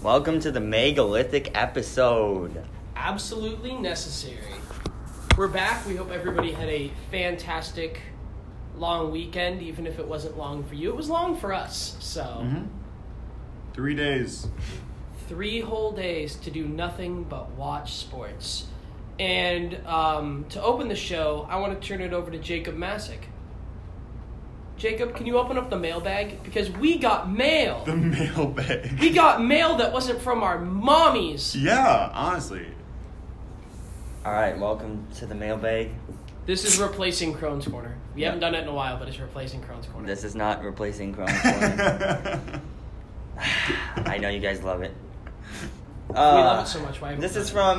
Welcome to the megalithic episode. Absolutely necessary. We're back. We hope everybody had a fantastic long weekend, even if it wasn't long for you. It was long for us, so. 3 days. 3 whole days to do nothing but watch sports. And to open the show, I want to turn it over to Jacob Masick. Jacob, can you open up the mailbag? Because we got mail. The mailbag. We got mail that wasn't from our mommies. Yeah, honestly. All right, welcome to the mailbag. This is replacing Crone's Corner. We haven't done it in a while, but it's replacing Crone's Corner. This is not replacing Crone's Corner. I know you guys love it. We love it so much. Why? This is from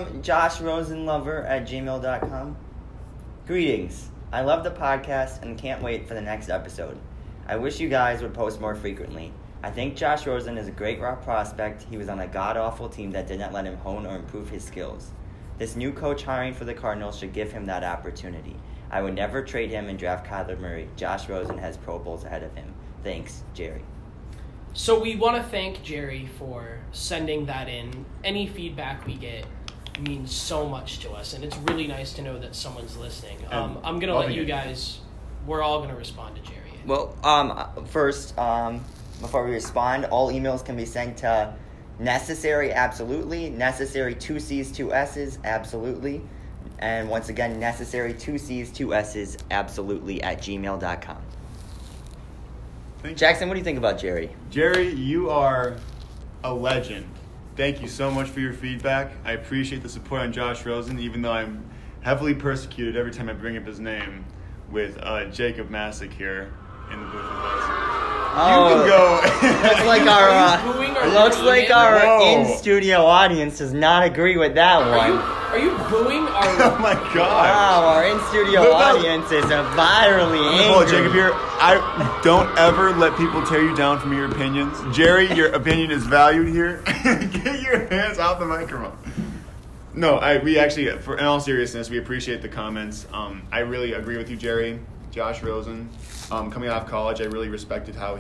joshrosenlover@gmail.com. Greetings. I love the podcast and can't wait for the next episode. I wish you guys would post more frequently. I think Josh Rosen is a great raw prospect. He was on a god-awful team that did not let him hone or improve his skills. This new coach hiring for the Cardinals should give him that opportunity. I would never trade him and draft Kyler Murray. Josh Rosen has Pro Bowls ahead of him. Thanks, Jerry. So we want to thank Jerry for sending that in. Any feedback we get means so much to us, and it's really nice to know that someone's listening. I'm going to let you guys, we're all going to respond to Jerry. Well, first, before we respond, all emails can be sent to necessary, absolutely, necessary 2 C's, 2 S's, absolutely, and once again, necessary 2 C's, 2 S's, absolutely, @gmail.com. Jackson, what do you think about Jerry? Jerry, you are a legend. Thank you so much for your feedback. I appreciate the support on Josh Rosen, even though I'm heavily persecuted every time I bring up his name with Jacob Masick here in the booth with us. Oh, you can go. Looks like our in-studio audience does not agree with that one. Are you booing our... Oh my God! Wow, our in-studio audience is virally angry. Hold on, Jacob here. I don't ever let people tear you down from your opinions. Jerry, your opinion is valued here. Get your hands off the microphone. No, we actually, in all seriousness, we appreciate the comments. I really agree with you, Jerry. Josh Rosen, coming out of college, I really respected how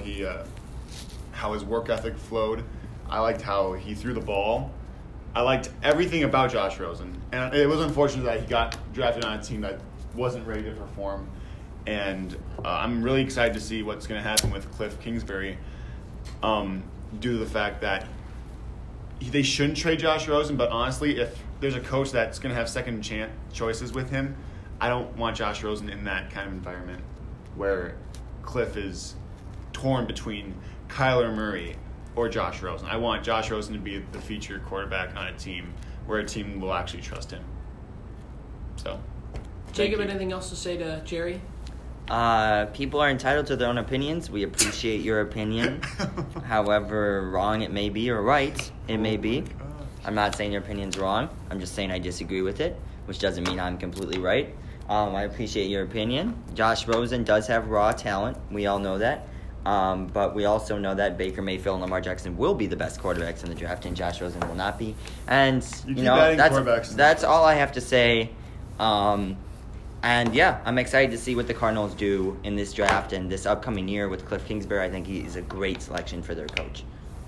his work ethic flowed. I liked how he threw the ball. I liked everything about Josh Rosen. And it was unfortunate that he got drafted on a team that wasn't ready to perform. And I'm really excited to see what's going to happen with Cliff Kingsbury due to the fact that they shouldn't trade Josh Rosen. But honestly, if there's a coach that's going to have second choices with him, I don't want Josh Rosen in that kind of environment where Cliff is torn between Kyler Murray or Josh Rosen. I want Josh Rosen to be the featured quarterback on a team where a team will actually trust him. So, Jacob, anything else to say to Jerry? People are entitled to their own opinions. We appreciate your opinion. However wrong it may be or right it may be. I'm not saying your opinion's wrong. I'm just saying I disagree with it, which doesn't mean I'm completely right. I appreciate your opinion. Josh Rosen does have raw talent. We all know that. But we also know that Baker Mayfield and Lamar Jackson will be the best quarterbacks in the draft, and Josh Rosen will not be. And, that's all I have to say. And, yeah, I'm excited to see what the Cardinals do in this draft and this upcoming year with Cliff Kingsbury. I think he's a great selection for their coach.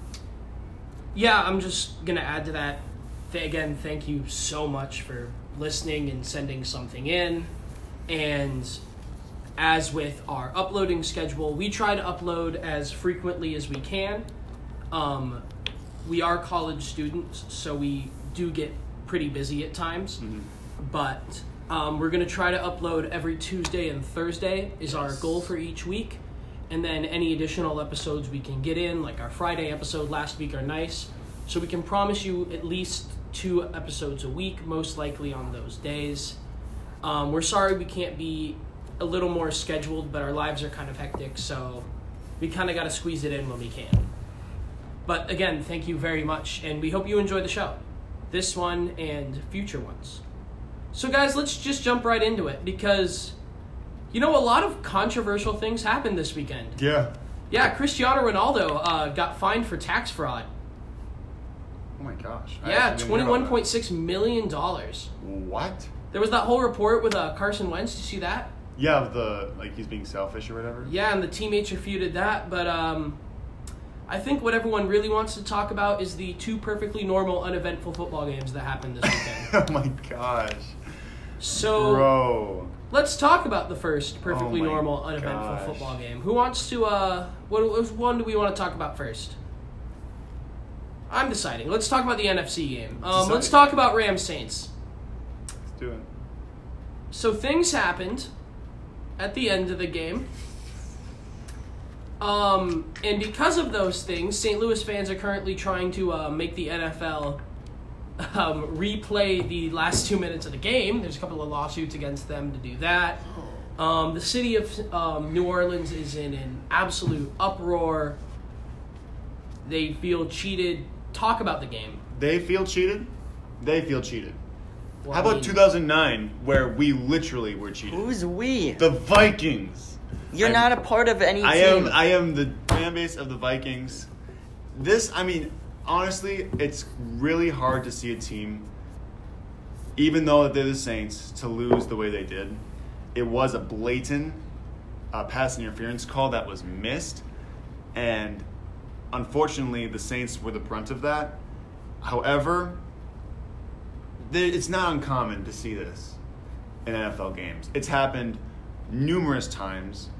Yeah, I'm just going to add to that. Again, thank you so much for listening and sending something in. And as with our uploading schedule, we try to upload as frequently as we can. We are college students, so we do get pretty busy at times. Mm-hmm. But we're going to try to upload every Tuesday and Thursday is our goal for each week. And then any additional episodes we can get in, like our Friday episode last week, are nice. So we can promise you at least 2 episodes a week, most likely on those days. We're sorry we can't be a little more scheduled, but our lives are kind of hectic, so we kind of got to squeeze it in when we can. But again, thank you very much, and we hope you enjoy the show, this one and future ones. So guys, let's just jump right into it, because, a lot of controversial things happened this weekend. Yeah. Yeah, Cristiano Ronaldo got fined for tax fraud. Oh my gosh. Yeah, $21.6 million. What? There was that whole report with Carson Wentz. Did you see that? Yeah, he's being selfish or whatever. Yeah, and the teammates refuted that, but I think what everyone really wants to talk about is the 2 perfectly normal, uneventful football games that happened this weekend. Oh my gosh. So, Bro. let's talk about the first perfectly Oh my normal, uneventful gosh. football game. Who wants to, what one do we want to talk about first? I'm deciding. Let's talk about the NFC game. Let's talk about Rams-Saints. Let's do it. So things happened at the end of the game. And because of those things, St. Louis fans are currently trying to make the NFL replay the last 2 minutes of the game. There's a couple of lawsuits against them to do that. The city of New Orleans is in an absolute uproar. They feel cheated. Talk about the game. They feel cheated? They feel cheated. Well, How about 2009, where we literally were cheated? Who's we? The Vikings. You're not a part of any I team. am. I am the fan base of the Vikings. Honestly, it's really hard to see a team, even though they're the Saints, to lose the way they did. It was a blatant pass interference call that was missed, and unfortunately, the Saints were the brunt of that. However, it's not uncommon to see this in NFL games. It's happened numerous times.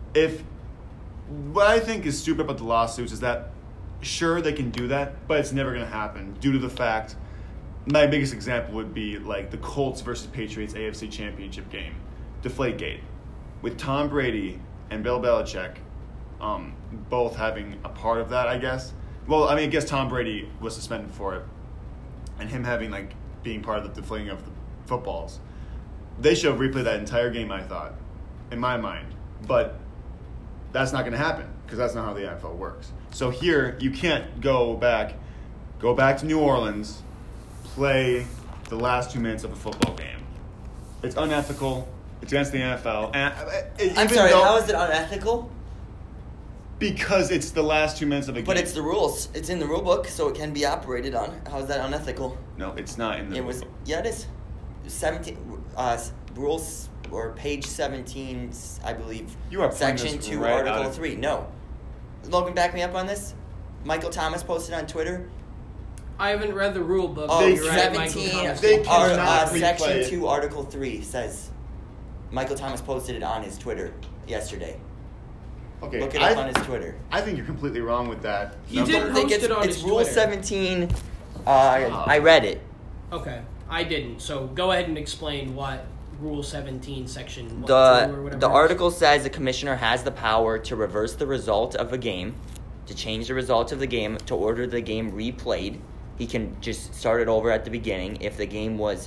What I think is stupid about the lawsuits is that, sure, they can do that, but it's never going to happen due to the fact, my biggest example would be like the Colts versus Patriots AFC Championship game, Deflategate, with Tom Brady and Bill Belichick both having a part of that, I guess. Well, I guess Tom Brady was suspended for it, and him having being part of the deflating of the footballs. They should have replayed that entire game, I thought, in my mind. But that's not going to happen because that's not how the NFL works. So here, you can't go back to New Orleans, play the last 2 minutes of a football game. It's unethical. It's against the NFL. And I'm sorry, how is it unethical? Because it's the last 2 minutes of a game. But it's the rules. It's in the rule book, so it can be operated on. How is that unethical? No, it's not in the rule book. Yeah, it is. 17 rules or page 17, I believe. You are pulling Section this 2, right out Article of- 3. No. Logan, back me up on this. Michael Thomas posted on Twitter. I haven't read the rule book. Oh, but you're right, Michael 17, Thomas. They cannot Section replay it. 2, Article 3 says Michael Thomas posted it on his Twitter yesterday. Okay, Look it up on his Twitter. I think you're completely wrong with that. He did post it on it's his Rule Twitter. 17. I read it. Okay, I didn't. So go ahead and explain what Rule 17, Section 2 or whatever. The article says the commissioner has the power to reverse the result of a game, to change the result of the game, to order the game replayed. He can just start it over at the beginning if the game was,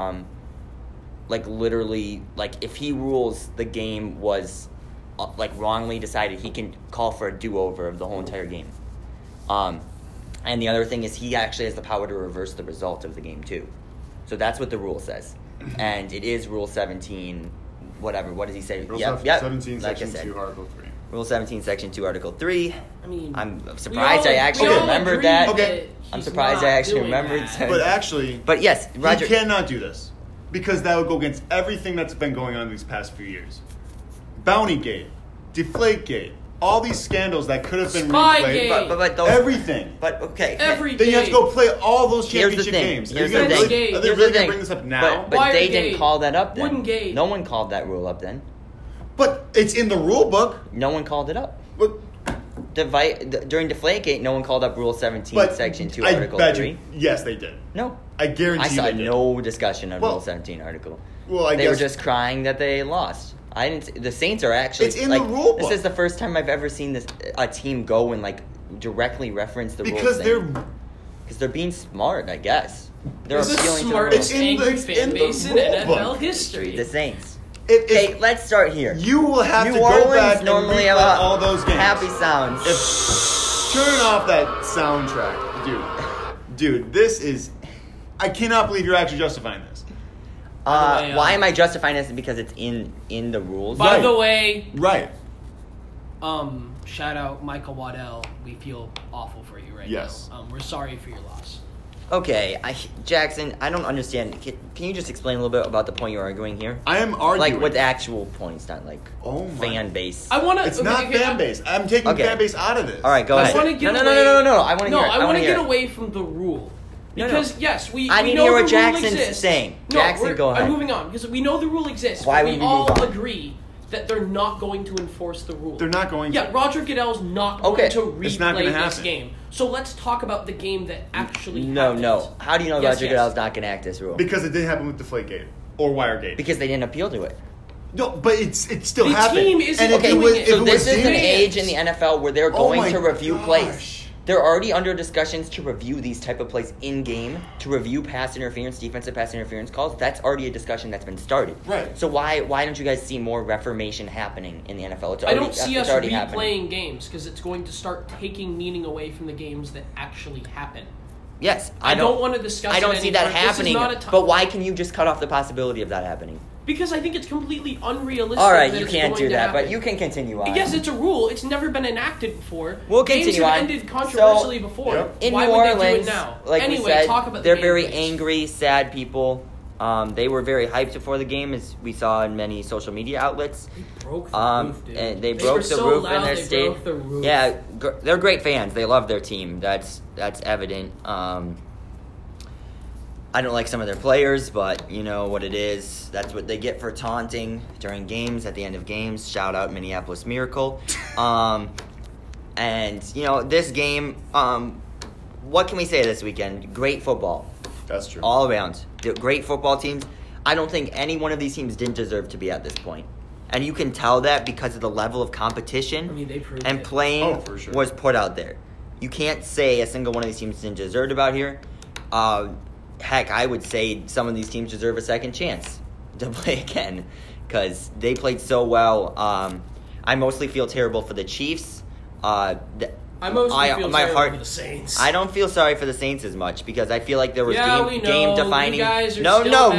literally, if he rules the game was, wrongly decided, he can call for a do-over of the whole entire game. And the other thing is he actually has the power to reverse the result of the game, too. So that's what the rule says. And it is Rule 17, whatever. What does he say? Rule Yep. 17, Like I Section said. 2, Article 3. Rule 17, Section 2, Article 3. I'm surprised I actually remembered that. Okay. I'm surprised I actually remembered that. But actually, But yes, Roger. he cannot do this because that would go against everything that's been going on these past few years. Bountygate, Deflategate, all these scandals that could have been Spygate. replayed. But those, Everything. But okay. Every Then you have to go play all those Here's the championship thing. games. Here's Are the you thing. Are they Here's the really going thing. to bring this up now? But they didn't Wiregate. call that up then. Woodengate. No one called that rule up then. But it's in the rule book. No one called it up. But, During Deflategate, no one called up Rule 17, but Section 2, I Article bet 3. you, yes, they did. No. I guarantee I saw they did. no discussion on Well- Rule 17 article. Well, I They guess were just crying that they lost. I didn't. The Saints are actually. It's in the rule This book. is the first time I've ever seen a team go and directly reference the rules. because they're being smart, I guess. They're This is the appealing to the smartest It's in the- angry it's fan in the base in rule NFL book. history. the Saints. If Okay, let's start here. you will have New to go Orleans back and normally replay have all those games. happy sounds. Turn off that soundtrack, dude. This is. I cannot believe you're actually justifying this. By the way, Why am I justifying this? Because it's in the rules. By Right. the way, Right. shout out Michael Waddell. We feel awful for you right Yes. now. We're sorry for your loss. Okay, Jackson, I don't understand. Can you just explain a little bit about the point you're arguing here? I am arguing. Like, with actual points, not like fan base. I want to. It's not fan base. I'm taking fan base out of this. All right, go ahead. I want to get no. I want to hear. I want to get away from the rule. Because yes, I need to hear what Jackson's saying. No, Jackson, go ahead. I'm moving on because we know the rule exists. Why but would we we move all on? agree that they're not going to enforce the rule. They're not going to. Yeah, Roger Goodell's not going to It's not replay gonna this happen. game. So let's talk about the game that actually No. happened. How do you know Roger Goodell's not going to act this rule? Because it didn't happen with Deflategate or Wiregate. Because they didn't appeal to it. No, but it still The happened. team isn't And if doing it was, it. if So it this was is an deemed- age in the NFL where they're Oh going my to review gosh. plays. They're already under discussions to review these type of plays in game, to review pass interference, defensive pass interference calls. That's already a discussion that's been started. Right. So why don't you guys see more reformation happening in the NFL? It's I already, don't see us it's already replaying happening. games because it's going to start taking meaning away from the games that actually happen. Yes, I don't want to discuss. I don't it see any that further. This is happening. not a time- But why can you just cut off the possibility of that happening? Because I think it's completely unrealistic. All right, that you it's can't going do to that, happen. but you can continue on. Yes, it's a rule. It's never been enacted before. We'll Games continue have on. ended controversially So, before. Yep. In Why New would Orleans, they do it now? like anyway, we said, talk about the they're game, very please. angry, sad people. They were very hyped before the game, as we saw in many social media outlets. They broke the roof, dude. And they were broke the so roof loud, in their they state. broke the roof. Yeah, they're great fans. They love their team. That's evident. I don't like some of their players, but you know what it is. That's what they get for taunting during games, at the end of games. Shout out Minneapolis Miracle. And, you know, this game, what can we say this weekend? Great football. That's true. All around. Great football teams. I don't think any one of these teams didn't deserve to be at this point. And you can tell that because of the level of competition I mean, they proved and it. playing For sure. was put out there. You can't say a single one of these teams didn't deserve about here. Heck, I would say some of these teams deserve a second chance to play again because they played so well. I mostly feel terrible for the Chiefs. I mostly feel my terrible heart- for the Saints. I don't feel sorry for the Saints as much because I feel like there was we know. game defining. You guys are No, still no, mad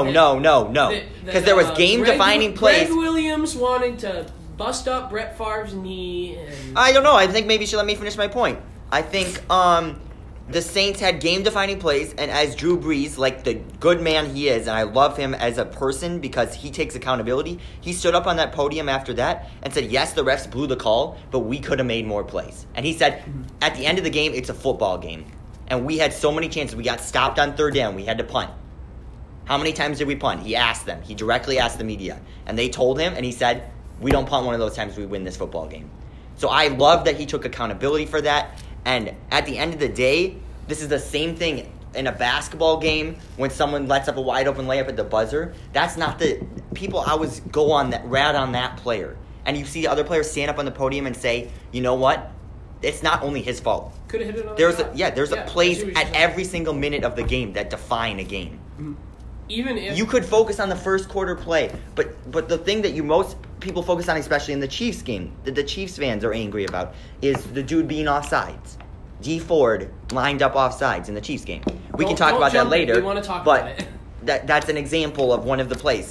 no. Because there was game defining plays. Greg Williams wanted to bust up Brett Favre's knee. And I don't know. I think maybe you should let me finish my point. I think the Saints had game-defining plays, and as Drew Brees, like the good man he is, and I love him as a person because he takes accountability, he stood up on that podium after that and said, yes, the refs blew the call, but we could have made more plays. And he said, at the end of the game, it's a football game. And we had so many chances. We got stopped on third down. We had to punt. How many times did we punt? He asked them. He directly asked the media. And they told him, and he said, we don't punt one of those times, we win this football game. So I love that he took accountability for that. And at the end of the day, this is the same thing in a basketball game when someone lets up a wide open layup at the buzzer. That's not the people always go on that rat on that player. And you see other players stand up on the podium and say, you know what? It's not only his fault. could have hit it on There's the a shot. plays I see what you're at saying. every single minute of the game that define a game. Even if You could focus on the first quarter play, but the thing that most people focus on, especially in the Chiefs game, that the Chiefs fans are angry about, is the dude being offsides. D Ford lined up offsides in the Chiefs game. We can talk Don't about that jump in. later. We wanna talk but about it. that's an example of one of the plays.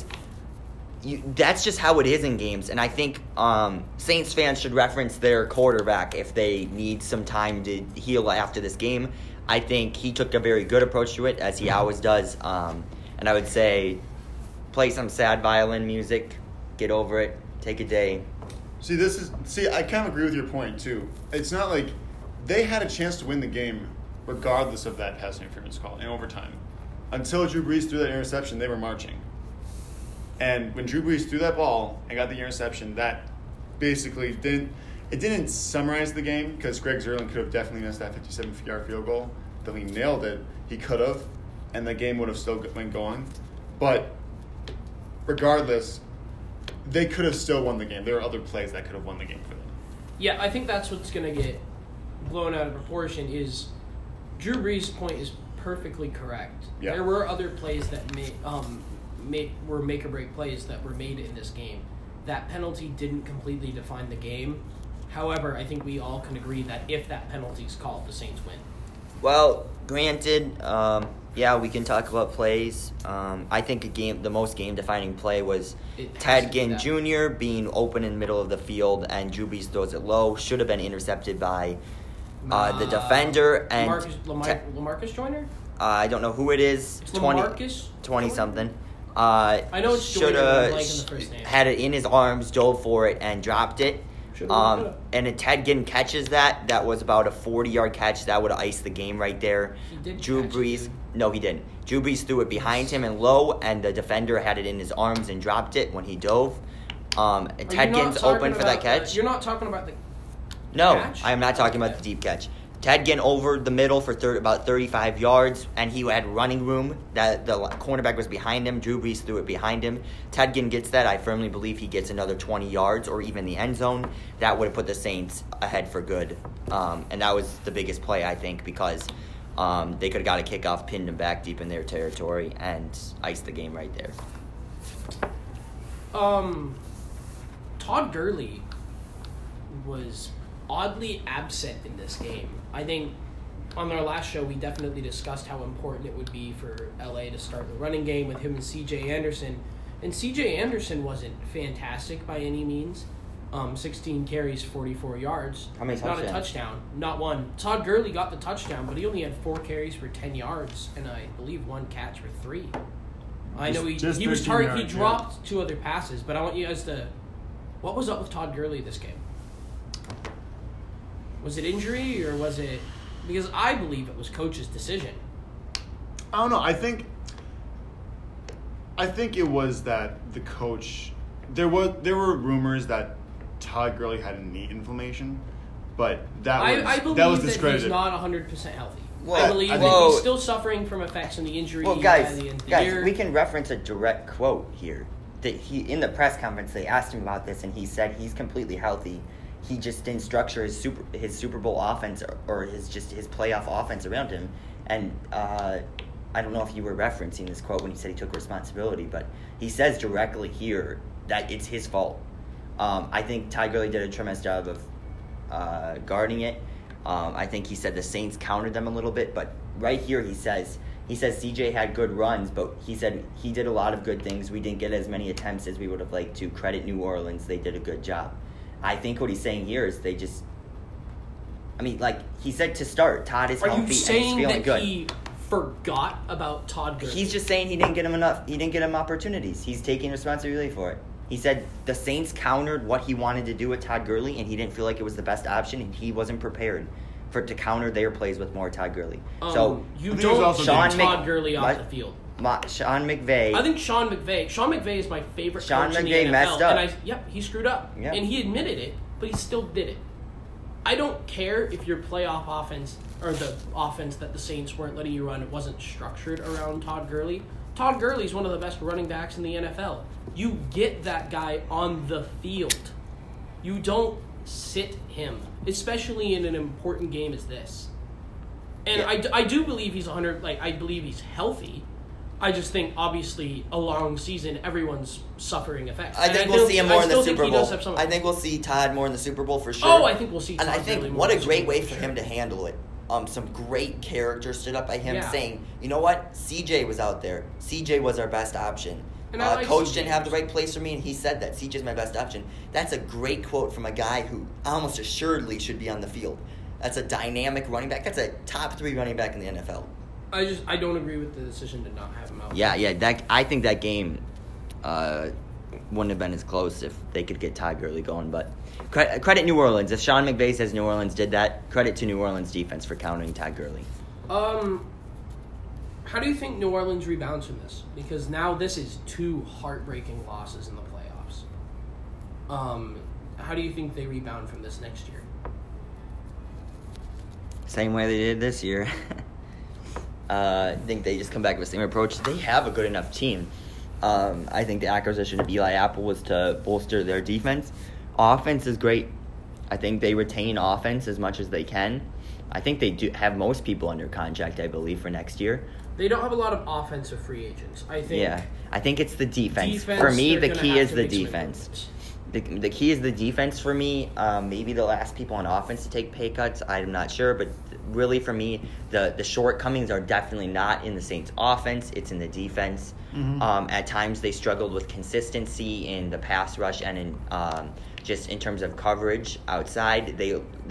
That's just how it is in games, and I think Saints fans should reference their quarterback if they need some time to heal after this game. I think he took a very good approach to it, as he always does. And I would say, play some sad violin music, get over it, take a day. See, I kind of agree with your point too. It's not like they had a chance to win the game regardless of that pass interference call in overtime. Until Drew Brees threw that interception, they were marching. And when Drew Brees threw that ball and got the interception, that basically didn't summarize the game because Greg Zuerlein could have definitely missed that 57-yard field goal. Though he nailed it, he could have, and the game would have still been going. But regardless, they could have still won the game. There are other plays that could have won the game for them. Yeah, I think that's what's going to get blown out of proportion is Drew Brees' point is perfectly correct. Yeah. There were other plays that were make-or-break plays that were made in this game. That penalty didn't completely define the game. However, I think we all can agree that if that penalty is called, the Saints win. Well, granted, yeah, we can talk about plays. I think the most game-defining play was It has Ted to be Ginn that. Jr. being open in the middle of the field, and Drew Brees throws it low. Should have been intercepted by The defender and Lamarcus Joyner? I don't know who it is. It's 20 something. I know it's Joyner, I'm blanking the first name. Had it in his arms, dove for it, and dropped it. And if Ted Ginn catches that was about a 40-yard catch. That would have iced the game right there. He did Drew catch Brees, it. no, he didn't. Drew Brees threw it behind him and low, and the defender had it in his arms and dropped it when he dove. Ted Ginn's open for that catch. You're not talking about the catch? I am not talking about the deep catch. Ted Ginn over the middle for about 35 yards, and he had running room. That the cornerback was behind him. Drew Brees threw it behind him. Ted Ginn gets that. I firmly believe he gets another 20 yards or even the end zone. That would have put the Saints ahead for good. And that was the biggest play, I think, because they could have got a kickoff, pinned him back deep in their territory, and iced the game right there. Todd Gurley was oddly absent in this game. I think on our last show we definitely discussed how important it would be for LA to start the running game with him and CJ Anderson. And CJ Anderson wasn't fantastic by any means. 16 carries, 44 yards. How many touchdowns? Not a touchdown. Not one. Todd Gurley got the touchdown, but he only had 4 carries for 10 yards and I believe 1 catch for 3. I know he was targeted. He dropped 2 other passes, but I want you guys to. What was up with Todd Gurley this game? Was it injury or was it? Because I believe it was coach's decision. I don't know. I think it was that the coach. There were rumors that Todd Gurley had a knee inflammation, but I believe that was discredited. He's not 100% healthy. Well, I believe that he's still suffering from effects from the injury. Well, at guys, the end of the year. we can reference a direct quote here. That he in the press conference they asked him about this, and he said he's completely healthy. He just didn't structure his Super Bowl offense or his playoff offense around him. And I don't know if you were referencing this quote when he said he took responsibility, but he says directly here that it's his fault. I think Todd Gurley did a tremendous job of guarding it. I think he said the Saints countered them a little bit, but right here he says CJ had good runs, but he said he did a lot of good things. We didn't get as many attempts as we would have liked to. Credit New Orleans, they did a good job. I think what he's saying here is he said to start, Todd is healthy and he's feeling good. Are you saying that he forgot about Todd Gurley? He's just saying he didn't get him enough. He didn't get him opportunities. He's taking responsibility for it. He said the Saints countered what he wanted to do with Todd Gurley, and he didn't feel like it was the best option, and he wasn't prepared to counter their plays with more Todd Gurley. So you don't Todd Gurley off the field. Sean McVay. I think Sean McVay is my favorite coach in the NFL. Messed up. He screwed up. Yep. And he admitted it, but he still did it. I don't care if your playoff offense or the offense that the Saints weren't letting you run, it wasn't structured around Todd Gurley. Todd Gurley's one of the best running backs in the NFL. You get that guy on the field. You don't sit him, especially in an important game as this. And yeah. I do believe he's 100. I believe he's healthy. I just think, obviously, a long season, everyone's suffering effects. I think we'll see him more in the Super Bowl. I think we'll see Todd more in the Super Bowl for sure. Oh, I think we'll see Todd. And I think what a great way for him to handle it. Some great character stood up by him saying, you know what? CJ was out there. CJ was our best option. Coach didn't have the right place for me, and he said that. CJ's my best option. That's a great quote from a guy who almost assuredly should be on the field. That's a dynamic running back. That's a top 3 running back in the NFL. I don't agree with the decision to not have him out. Yeah. I think that game wouldn't have been as close if they could get Todd Gurley going. But credit New Orleans. If Sean McVay says New Orleans did that, credit to New Orleans defense for countering Todd Gurley. How do you think New Orleans rebounds from this? Because now this is 2 heartbreaking losses in the playoffs. How do you think they rebound from this next year? Same way they did this year. I think they just come back with the same approach. They have a good enough team. I think the acquisition of Eli Apple was to bolster their defense. Offense is great. I think they retain offense as much as they can. I think they do have most people under contract, I believe, for next year. They don't have a lot of offensive free agents. I think it's the defense. For me, the key is the defense. The key is the defense for me. Maybe the last people on offense to take pay cuts, I'm not sure. But really for me, the shortcomings are definitely not in the Saints offense. It's in the defense. Mm-hmm. At times they struggled with consistency in the pass rush and in just in terms of coverage outside. They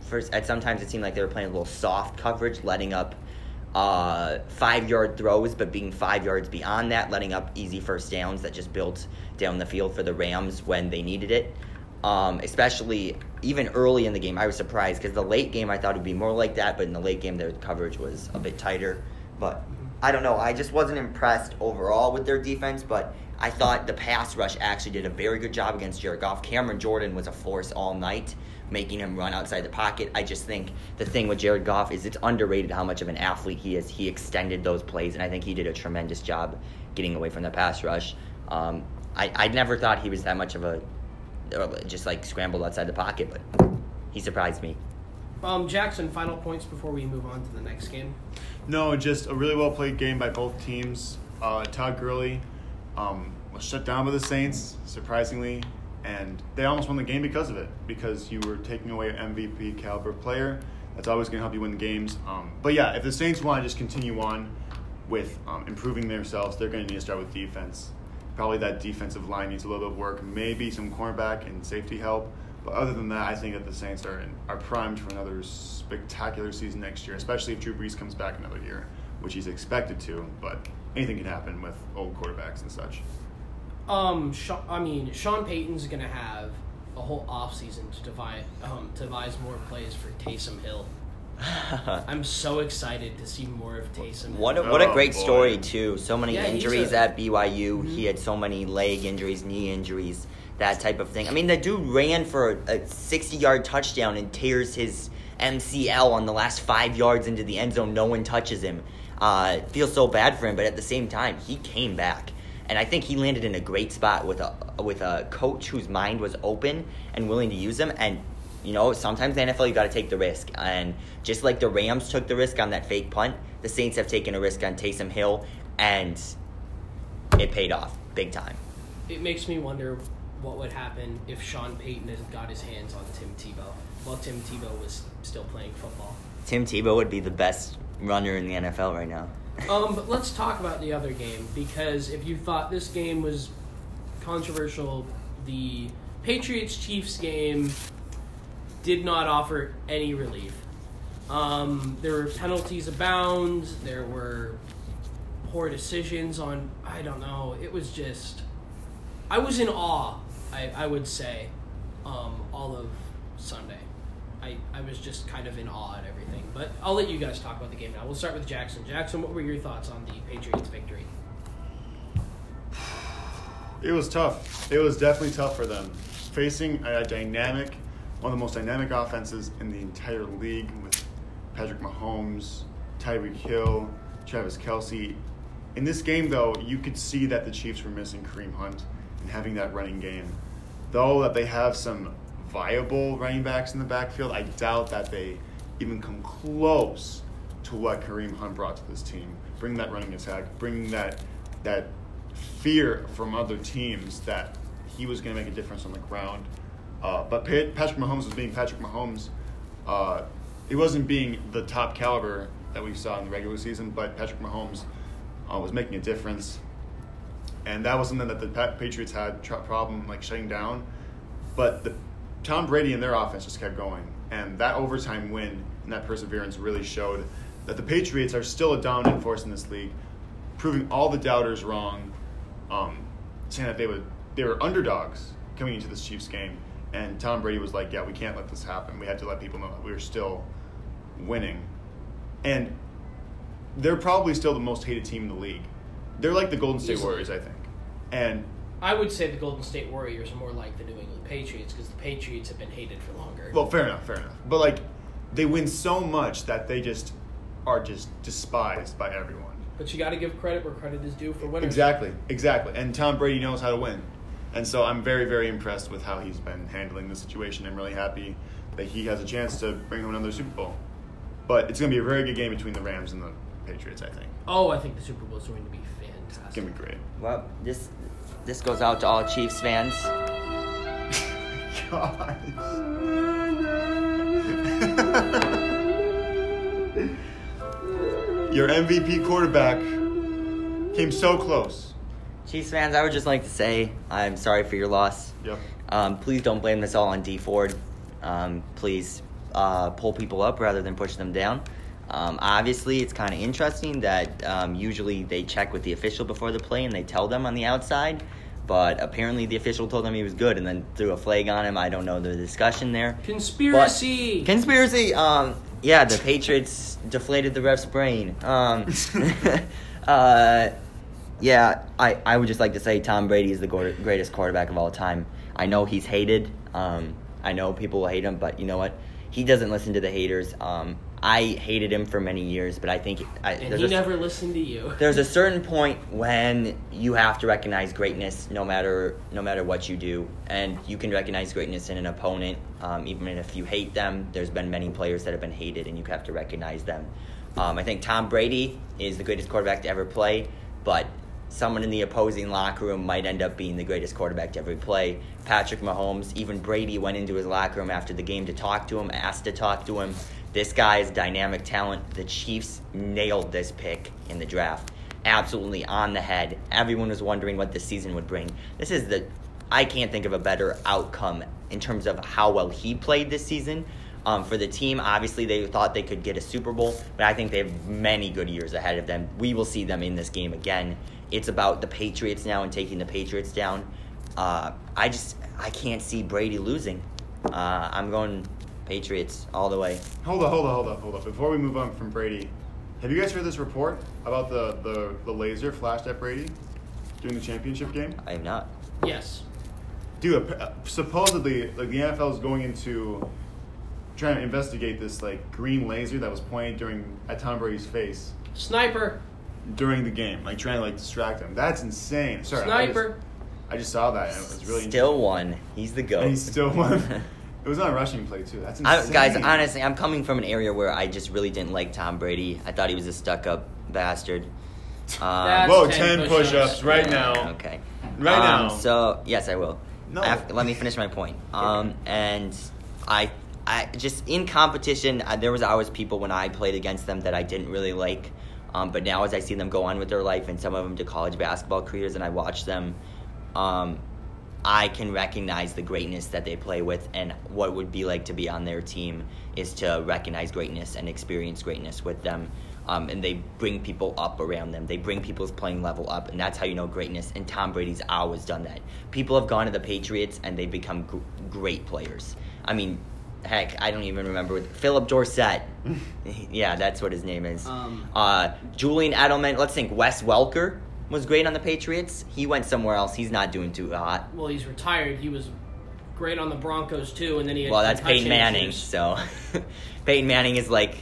sometimes it seemed like they were playing a little soft coverage, letting up 5-yard throws, but being 5 yards beyond that, letting up easy first downs that just built down the field for the Rams when they needed it. Especially even early in the game, I was surprised because the late game I thought it would be more like that, but in the late game their coverage was a bit tighter. But I don't know, I just wasn't impressed overall with their defense, but I thought the pass rush actually did a very good job against Jared Goff. Cameron Jordan was a force all night, making him run outside the pocket. I just think the thing with Jared Goff is it's underrated how much of an athlete he is. He extended those plays, and I think he did a tremendous job getting away from the pass rush. I never thought he was that much of a just like scrambled outside the pocket, but he surprised me. Jackson, final points before we move on to the next game. No, just a really well played game by both teams. Todd Gurley was shut down by the Saints, surprisingly, and they almost won the game because of it, because you were taking away an MVP caliber player. That's always going to help you win games. But yeah, if the Saints want to just continue on with improving themselves, they're going to need to start with defense. Probably that defensive line needs a little bit of work, maybe some cornerback and safety help. But other than that, I think that the Saints are primed for another spectacular season next year, especially if Drew Brees comes back another year, which he's expected to. But anything can happen with old quarterbacks and such. Sean Payton's going to have a whole offseason to devise more plays for Taysom Hill. I'm so excited to see more of Taysom Hill. What a great story, too. So many Yeah, injuries at BYU. Mm-hmm. He had so many leg injuries, knee injuries, that type of thing. I mean, the dude ran for a 60-yard touchdown and tears his MCL on the last 5 yards into the end zone. No one touches him. Feels so bad for him, but at the same time, he came back. And I think he landed in a great spot with a coach whose mind was open and willing to use him. And, you know, sometimes in the NFL you got to take the risk. And just like the Rams took the risk on that fake punt, the Saints have taken a risk on Taysom Hill, and it paid off big time. It makes me wonder what would happen if Sean Payton had got his hands on Tim Tebow while Tim Tebow was still playing football. Tim Tebow would be the best runner in the NFL right now. But let's talk about the other game, because if you thought this game was controversial, the Patriots-Chiefs game did not offer any relief. There were penalties abound. There were poor decisions on, I don't know. It was just, I was in awe, I would say, all of Sunday. I was just kind of in awe at everything. But I'll let you guys talk about the game now. We'll start with Jackson. Jackson, what were your thoughts on the Patriots' victory? It was tough. It was definitely tough for them. Facing one of the most dynamic offenses in the entire league with Patrick Mahomes, Tyreek Hill, Travis Kelce. In this game, though, you could see that the Chiefs were missing Kareem Hunt and having that running game. Though that they have some viable running backs in the backfield, I doubt that they even come close to what Kareem Hunt brought to this team. Bringing that running attack, bringing that fear from other teams that he was going to make a difference on the ground. But Patrick Mahomes was being Patrick Mahomes. He wasn't being the top caliber that we saw in the regular season, but Patrick Mahomes was making a difference. And that was something that the Patriots had problem like shutting down. But Tom Brady and their offense just kept going. And that overtime win and that perseverance really showed that the Patriots are still a dominant force in this league, proving all the doubters wrong, saying that they were underdogs coming into this Chiefs game. And Tom Brady was like, yeah, we can't let this happen. We have to let people know that we're still winning. And they're probably still the most hated team in the league. They're like the Golden State Warriors, I think. And I would say the Golden State Warriors are more like the New England Patriots, because the Patriots have been hated for longer. Well, fair enough. But, like, they win so much that they just are just despised by everyone. But you got to give credit where credit is due for winners. Exactly. And Tom Brady knows how to win. And so I'm very, very impressed with how he's been handling the situation. I'm really happy that he has a chance to bring home another Super Bowl. But it's going to be a very good game between the Rams and the Patriots, I think. Oh, I think the Super Bowl is going to be fantastic. It's going to be great. Well, this goes out to all Chiefs fans. God. Your MVP quarterback came so close. Chiefs fans, I would just like to say I'm sorry for your loss. Yep. Please don't blame this all on Dee Ford. Please. pull people up rather than push them down. Obviously, it's kind of interesting that usually they check with the official before the play and they tell them on the outside. But apparently the official told him he was good and then threw a flag on him. I don't know the discussion there. Conspiracy! Conspiracy! Yeah, the Patriots deflated the ref's brain. Yeah, I would just like to say Tom Brady is the greatest quarterback of all time. I know he's hated. I know people will hate him, but you know what? He doesn't listen to the haters. I hated him for many years, but I think... he never listened to you. There's a certain point when you have to recognize greatness no matter what you do. And you can recognize greatness in an opponent, even if you hate them. There's been many players that have been hated, and you have to recognize them. I think Tom Brady is the greatest quarterback to ever play, but someone in the opposing locker room might end up being the greatest quarterback to ever play. Patrick Mahomes, even Brady went into his locker room after the game to talk to him, asked to talk to him. This guy is dynamic talent. The Chiefs nailed this pick in the draft. Absolutely on the head. Everyone was wondering what this season would bring. I can't think of a better outcome in terms of how well he played this season. For the team, obviously they thought they could get a Super Bowl, but I think they have many good years ahead of them. We will see them in this game again. It's about the Patriots now and taking the Patriots down. I can't see Brady losing. I'm going Patriots all the way. Hold up. Before we move on from Brady, have you guys heard this report about the laser flashed at Brady during the championship game? I have not. Yes. Dude, supposedly, the NFL is going into trying to investigate this green laser that was pointed at Tom Brady's face Sniper. during the game, trying to distract him. That's insane. Sorry, Sniper. I just saw that and it was really Still won. He's the GOAT. And he still won. It was on a rushing play too. That's insane. Guys, honestly, I'm coming from an area where I just really didn't like Tom Brady. I thought he was a stuck-up bastard. That's Whoa, 10 10 push-ups right now. Okay. Right now. So, yes, I will. No. Let me finish my point. And I just, in competition, there was always people when I played against them that I didn't really like. But now as I see them go on with their life and some of them to college basketball careers and I watch them, I can recognize the greatness that they play with, and what it would be like to be on their team is to recognize greatness and experience greatness with them. And they bring people up around them. They bring people's playing level up, and that's how you know greatness. And Tom Brady's always done that. People have gone to the Patriots, and they've become great players. I mean, heck, I don't even remember. Philip Dorsett. Yeah, that's what his name is. Julian Edelman. Let's think. Wes Welker was great on the Patriots. He went somewhere else. He's not doing too hot. Well, he's retired. He was great on the Broncos, too, and then he had that's Peyton Manning, issues. so... Peyton Manning is we're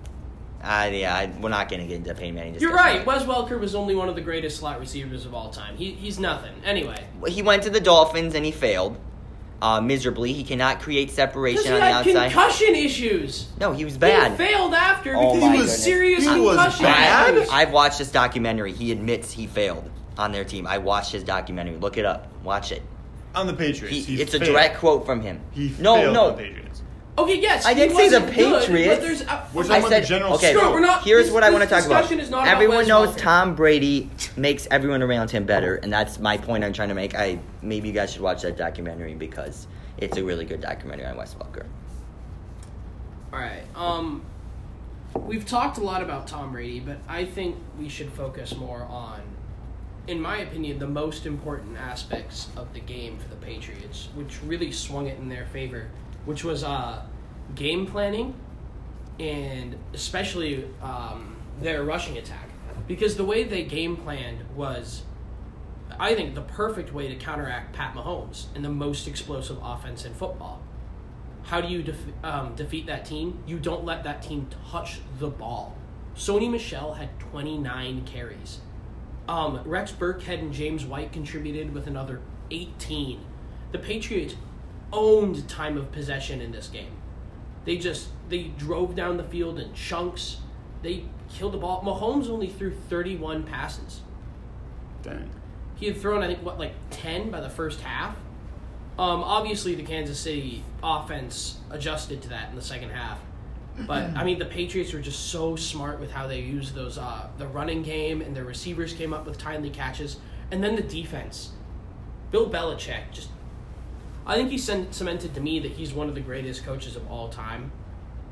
not going to get into Peyton Manning. You're right. Wes Welker was only one of the greatest slot receivers of all time. He's nothing. Anyway. He went to the Dolphins, and he failed miserably. He cannot create separation Because on he the had outside. concussion issues. No, he was bad. He failed after Oh because my he was goodness. serious He was concussion. bad? I've watched this documentary. He admits he failed on their team. I watched his documentary. Look it up. Watch it. On the Patriots. It's a direct quote from him. He failed on the Patriots. Okay, yes. I didn't he say the wasn't good, Patriots. but there's, We're I talking about said, the general okay, scope. we're not- here's this- what I want to this talk about. discussion is not about Everyone Wes knows Welker. Tom Brady makes everyone around him better, and that's my point I'm trying to make. Maybe you guys should watch that documentary because it's a really good documentary on Wes Welker. All right. We've talked a lot about Tom Brady, but I think we should focus more on, in my opinion, the most important aspects of the game for the Patriots, which really swung it in their favor, which was game planning and especially their rushing attack. Because the way they game planned was, I think, the perfect way to counteract Pat Mahomes and the most explosive offense in football. How do you defeat that team? You don't let that team touch the ball. Sony Michel had 29 carries. Rex Burkhead and James White contributed with another 18. The Patriots owned time of possession in this game. They drove down the field in chunks. They killed the ball. Mahomes only threw 31 passes. Dang. He had thrown, I think, 10 by the first half. Obviously, the Kansas City offense adjusted to that in the second half. But, I mean, the Patriots were just so smart with how they used those the running game, and their receivers came up with timely catches. And then the defense. Bill Belichick I think he cemented to me that he's one of the greatest coaches of all time.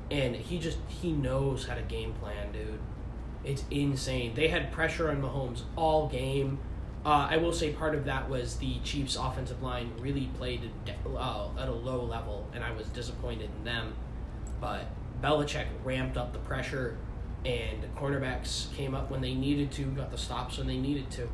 And he knows how to game plan, dude. It's insane. They had pressure on Mahomes all game. I will say part of that was the Chiefs' offensive line really played at a low level, and I was disappointed in them. But Belichick ramped up the pressure, and the cornerbacks came up when they needed to, got the stops when they needed to.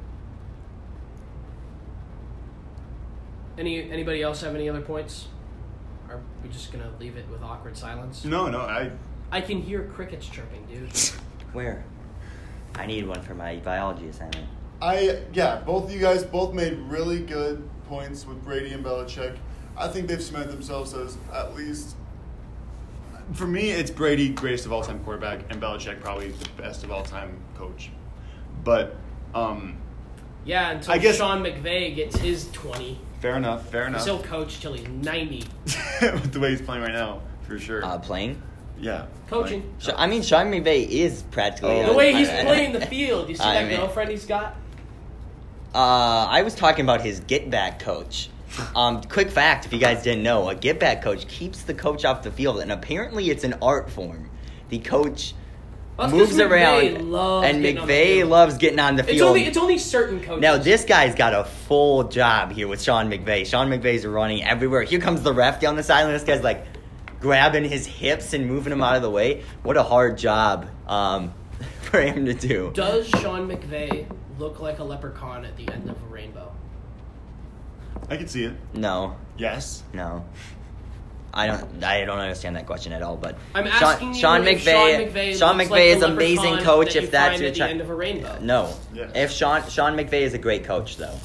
Anybody else have any other points? Are we just going to leave it with awkward silence? No, I can hear crickets chirping, dude. Where? I need one for my biology assignment. Both of you guys made really good points with Brady and Belichick. I think they've cemented themselves as at least, for me, it's Brady, greatest of all-time quarterback, and Belichick, probably the best of all-time coach. But, yeah, until Sean McVay gets his 20. Fair enough. He'll coach till he's 90. With the way he's playing right now, for sure. Playing? Yeah. Coaching. I mean, Sean McVay is practically... the way he's playing the field. You see that girlfriend he's got? I was talking about his get-back coach. Quick fact, if you guys didn't know, a get-back coach keeps the coach off the field, and apparently it's an art form. The coach moves around, and McVay loves getting on the field. It's only certain coaches. Now, this guy's got a full job here with Sean McVay. Sean McVay's running everywhere. Here comes the ref down the sideline. This guy's like grabbing his hips and moving him out of the way. What a hard job for him to do. Does Sean McVay look like a leprechaun at the end of a rainbow? I can see it. No. Yes. No. I don't understand that question at all. But I'm asking Sean McVay. Sean McVay is an amazing coach. If that's your at the end of a rainbow. No. Yes. If Sean McVay is a great coach, though.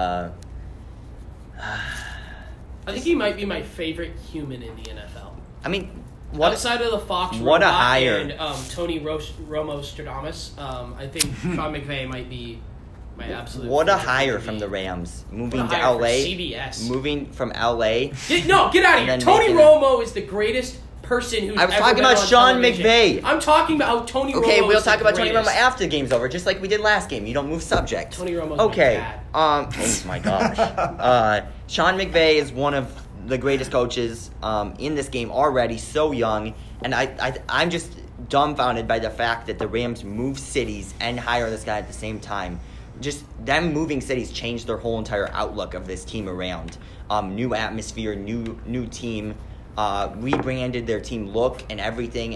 I think he might be my favorite human in the NFL. I mean, outside of the Fox what a hire. And Tony Romo Stradamus, I think Sean McVay might be my absolute. What a hire from the Rams, moving to LA. CBS. Moving from LA. Get out of here! Tony Romo is the greatest person who's. I was ever talking been about on Sean television. McVay. I'm talking about how Tony Romo. Okay, we'll is talk the about Tony greatest. Romo after the game's over, just like we did last game. You don't move subject. Tony Romo's okay. my dad. Oh my gosh. Sean McVay is one of the greatest coaches in this game already. So young, and I'm just dumbfounded by the fact that the Rams move cities and hire this guy at the same time. Just them moving cities changed their whole entire outlook of this team around. New atmosphere, new team, rebranded their team look and everything.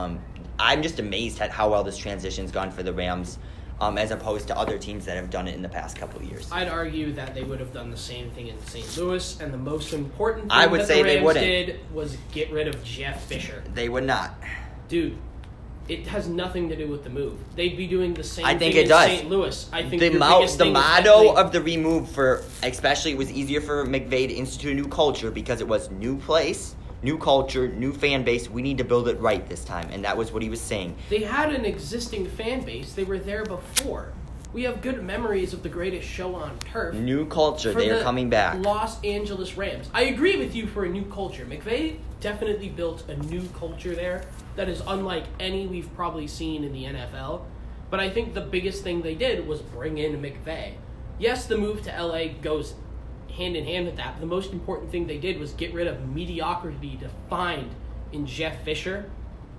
I'm just amazed at how well this transition's gone for the Rams, as opposed to other teams that have done it in the past couple of years. I'd argue that they would have done the same thing in St. Louis, and the most important thing I would that say the they Rams wouldn't. did was get rid of Jeff Fisher. They would not. Dude, it has nothing to do with the move. They'd be doing the same I think thing it does. in St. Louis. I think The your biggest thing is motto definitely- of the remove for, especially, it was easier for McVay to institute a new culture because it was new place, new culture, new fan base. We need to build it right this time, and that was what he was saying. They had an existing fan base. They were there before. We have good memories of the greatest show on turf. New culture, For they are the coming back. Los Angeles Rams. I agree with you for a new culture. McVay definitely built a new culture there that is unlike any we've probably seen in the NFL. But I think the biggest thing they did was bring in McVay. Yes, the move to LA goes hand in hand with that. But the most important thing they did was get rid of mediocrity defined in Jeff Fisher.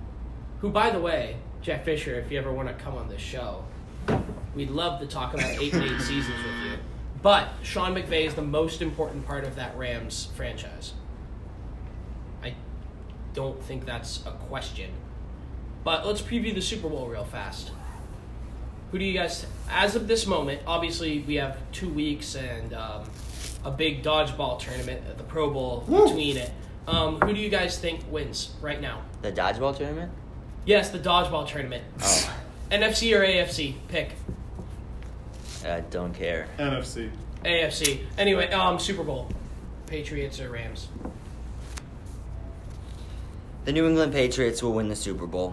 Who, by the way, Jeff Fisher, if you ever want to come on this show, we'd love to talk about 8 and 8 seasons with you. But Sean McVay is the most important part of that Rams franchise. I don't think that's a question. But let's preview the Super Bowl real fast. Who do you guys, as of this moment, obviously we have 2 weeks and a big dodgeball tournament, the Pro Bowl between it. Who do you guys think wins right now? The dodgeball tournament? Yes, the dodgeball tournament. Oh. NFC or AFC? Pick. I don't care. NFC. AFC. Anyway, Super Bowl. Patriots or Rams? The New England Patriots will win the Super Bowl.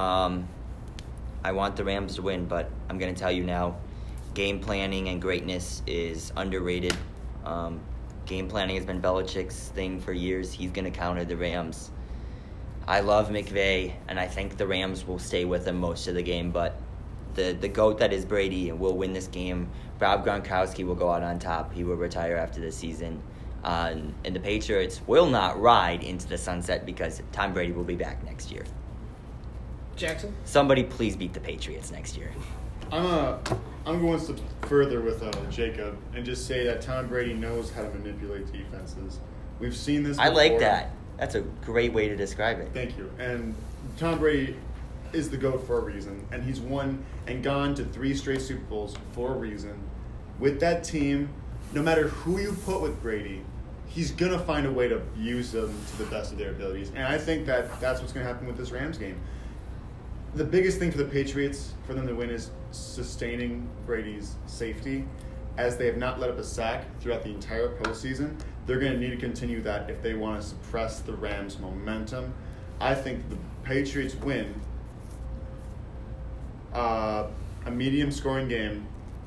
I want the Rams to win, but I'm going to tell you now, game planning and greatness is underrated. Game planning has been Belichick's thing for years. He's going to counter the Rams. I love McVay, and I think the Rams will stay with him most of the game, but the GOAT that is Brady will win this game. Rob Gronkowski will go out on top. He will retire after this season. And the Patriots will not ride into the sunset because Tom Brady will be back next year. Jackson? Somebody please beat the Patriots next year. I'm going a step further with Jacob and just say that Tom Brady knows how to manipulate defenses. We've seen this before. I like that. That's a great way to describe it. Thank you. And Tom Brady is the GOAT for a reason, and he's won and gone to 3 straight Super Bowls for a reason. With that team, no matter who you put with Brady, he's going to find a way to use them to the best of their abilities. And I think that that's what's going to happen with this Rams game. The biggest thing for the Patriots, for them to win, is sustaining Brady's safety. As they have not let up a sack throughout the entire postseason, they're going to need to continue that if they want to suppress the Rams' momentum. I think the Patriots win a medium-scoring game,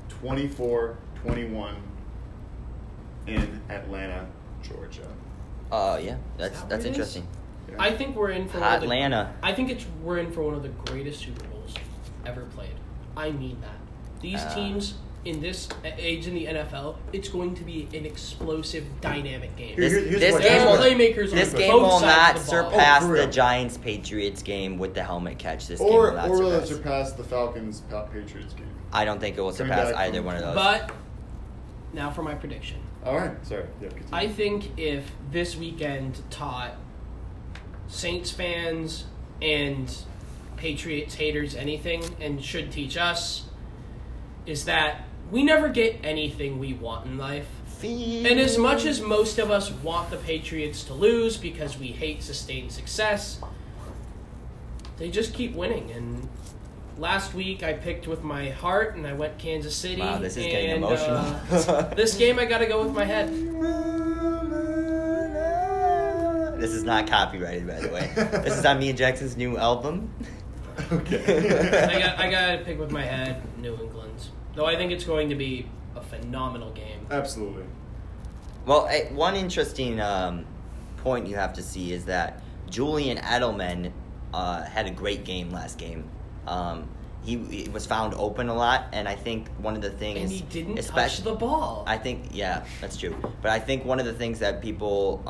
24-21 in Atlanta, Georgia. Yeah, that's what it is? interesting. Yeah. I think we're in for one of the, Atlanta. I think we're in for one of the greatest Super Bowls ever played. I mean that. These teams in this age in the NFL, it's going to be an explosive, dynamic game. Here's This what- game will, playmakers this on game both will sides not of the ball. surpass Oh, for the real. Giants-Patriots game with the helmet catch. This game will Or not will it surpass. surpass the Falcons-Patriots game? I don't think it will Coming surpass back either from- one of those. But now for my prediction. All right. Sorry. Yeah, continue. I think if this weekend taught Saints fans and Patriots haters anything, and should teach us, is that we never get anything we want in life. And as much as most of us want the Patriots to lose because we hate sustained success, they just keep winning. And last week I picked with my heart and I went Kansas City. Wow, this is getting and, emotional. this game I got to go with my head. This is not copyrighted, by the way. This is on me and Jackson's new album. Okay. I got to pick with my head New England. Though I think it's going to be a phenomenal game. Absolutely. Well, one interesting point you have to see is that Julian Edelman had a great game last game. He was found open a lot, and I think one of the things... And he didn't touch the ball. I think, yeah, that's true. But I think one of the things that people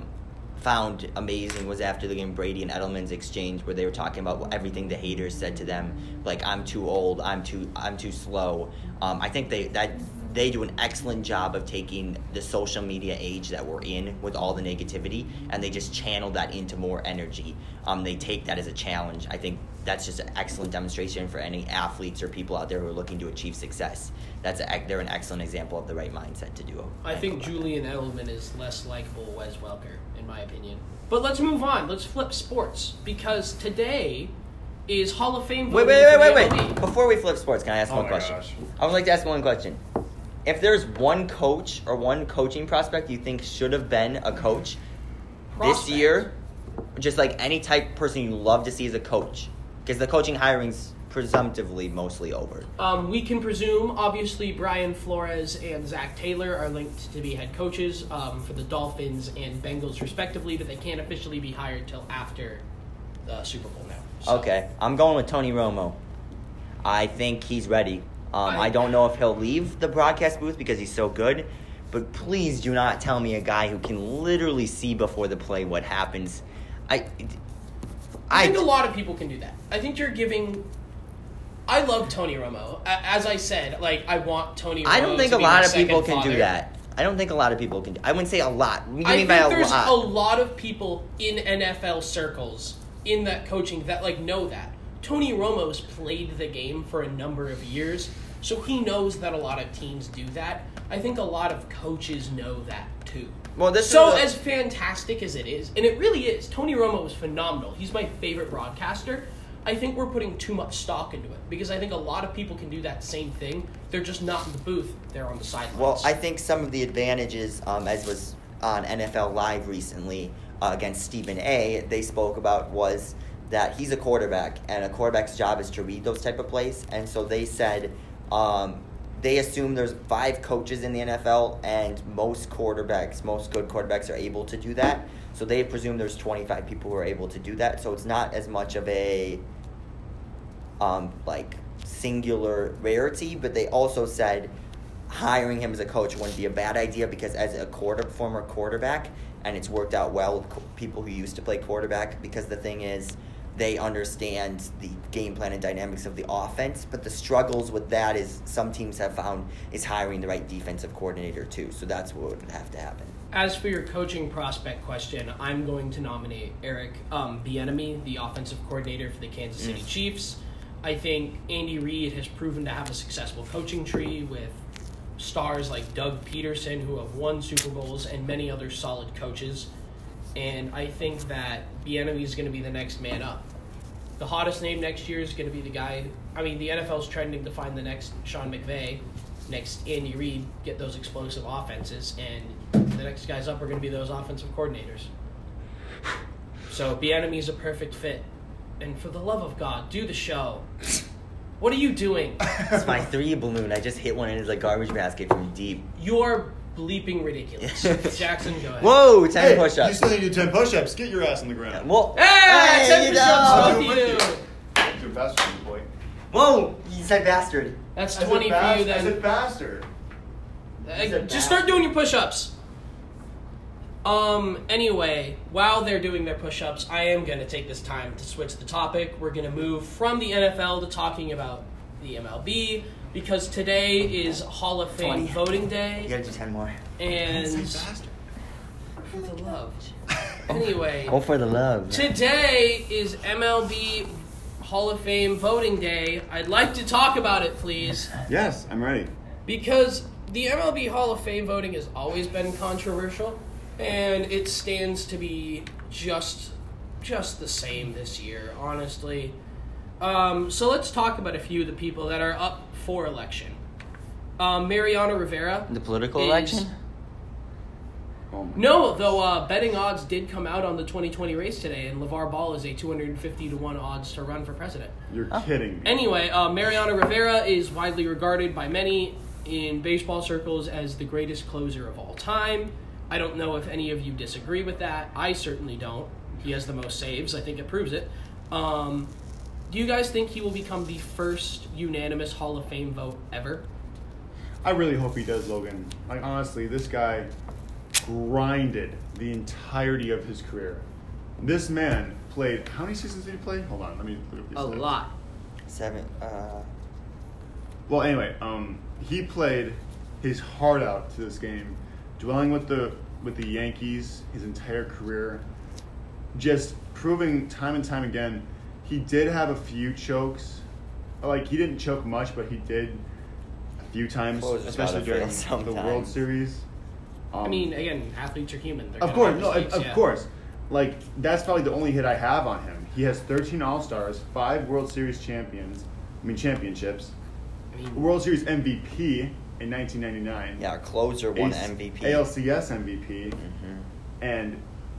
found amazing was after the game, Brady and Edelman's exchange, where they were talking about everything the haters said to them, like I'm too old, I'm too slow. I think they do an excellent job of taking the social media age that we're in with all the negativity, and they just channel that into more energy. They take that as a challenge. I think that's just an excellent demonstration for any athletes or people out there who are looking to achieve success. They're an excellent example of the right mindset to do it. I think Julian Edelman is less likable Wes Welker, in my opinion. But let's move on. Let's flip sports, because today is Hall of Fame voting for the Wait. MLB. Before we flip sports, can I ask Oh one my question? gosh. I would like to ask one question. If there's one coach or one coaching prospect you think should have been a coach this Prospect. year, just like any type person you love to see as a coach, because the coaching hiring's presumptively mostly over. We can presume, obviously, Brian Flores and Zach Taylor are linked to be head coaches for the Dolphins and Bengals, respectively, but they can't officially be hired till after the Super Bowl now. So, Okay, I'm going with Tony Romo. I think he's ready. I don't know if he'll leave the broadcast booth because he's so good, but please do not tell me a guy who can literally see before the play what happens. I think a lot of people can do that. I think you're giving... I love Tony Romo. As I said, I want Tony Romo I don't think to a be lot my of people second can do father. that. I don't think a lot of people can. I wouldn't say a lot. What do you I mean think by there's a a lot? lot of people in NFL circles in that coaching that know that. Tony Romo's played the game for a number of years, so he knows that a lot of teams do that. I think a lot of coaches know that too. Well, this So is as fantastic as it is, and it really is, Tony Romo is phenomenal. He's my favorite broadcaster. I think we're putting too much stock into it because I think a lot of people can do that same thing. They're just not in the booth. They're on the sidelines. Well, I think some of the advantages, as was on NFL Live recently against Stephen A., they spoke about was that he's a quarterback, and a quarterback's job is to read those type of plays. And so they said they assume there's 5 coaches in the NFL, and most good quarterbacks are able to do that. So they presume there's 25 people who are able to do that. So it's not as much of a singular rarity, but they also said hiring him as a coach wouldn't be a bad idea because as a former quarterback, and it's worked out well with people who used to play quarterback, because the thing is, they understand the game plan and dynamics of the offense, but the struggles with that is some teams have found is hiring the right defensive coordinator too. So that's what would have to happen. As for your coaching prospect question, I'm going to nominate Eric Bieniemy, the offensive coordinator for the Kansas City Chiefs. I think Andy Reid has proven to have a successful coaching tree with stars like Doug Peterson, who have won Super Bowls, and many other solid coaches. And I think that Bieniemy is going to be the next man up. The hottest name next year is going to be the guy. I mean, the NFL's trending to find the next Sean McVay, next Andy Reid, get those explosive offenses, and the next guys up are going to be those offensive coordinators. So Bieniemy is a perfect fit. And for the love of God, do the show. What are you doing? It's my 3 balloon. I just hit one into the garbage basket from deep. You're bleeping ridiculous. Jackson, go ahead. Whoa, 10 Hey, push-ups. you still need to do 10 push-ups. Get your ass on the ground. Whoa. Hey, 10 you push-ups know. with you. Do faster, boy. Whoa, you said bastard. That's I said 20 for you I then. said faster. Just start doing your push-ups. Anyway, while they're doing their push-ups, I am going to take this time to switch the topic. We're going to move from the NFL to talking about the MLB, because today is Hall of Fame 20. voting day. You gotta do 10 more. And Say faster. for the love. Anyway, Oh, for the love. today is MLB Hall of Fame voting day. I'd like to talk about it, please. Yes, I'm ready. Because the MLB Hall of Fame voting has always been controversial, and it stands to be just the same this year, honestly. So let's talk about a few of the people that are up for election. Mariano Rivera. The political is- election? Oh my No, gosh. though betting odds did come out on the 2020 race today, and LeVar Ball is a 250-1 odds to run for president. You're kidding me. Anyway, Mariano Rivera is widely regarded by many in baseball circles as the greatest closer of all time. I don't know if any of you disagree with that. I certainly don't. He has the most saves. I think it proves it. Do you guys think he will become the first unanimous Hall of Fame vote ever? I really hope he does, Logan. Like, honestly, this guy grinded the entirety of his career. This man played... How many seasons did he play? Hold on, let me look up these A stats. lot. 7. Well, anyway, he played his heart out to this game, dwelling with the Yankees his entire career, just proving time and time again. He did have a few chokes. Like, he didn't choke much, but he did a few times, Closers especially gotta during fail the World sometimes. Series. I mean, again, athletes are human. They're Of gonna course, have no, mistakes, of yeah. course. Like, that's probably the only hit I have on him. He has 13 All-Stars, 5 World Series championships, I mean, World Series MVP in 1999. Yeah, our closer won Ace- MVP. ALCS MVP, Mhm. and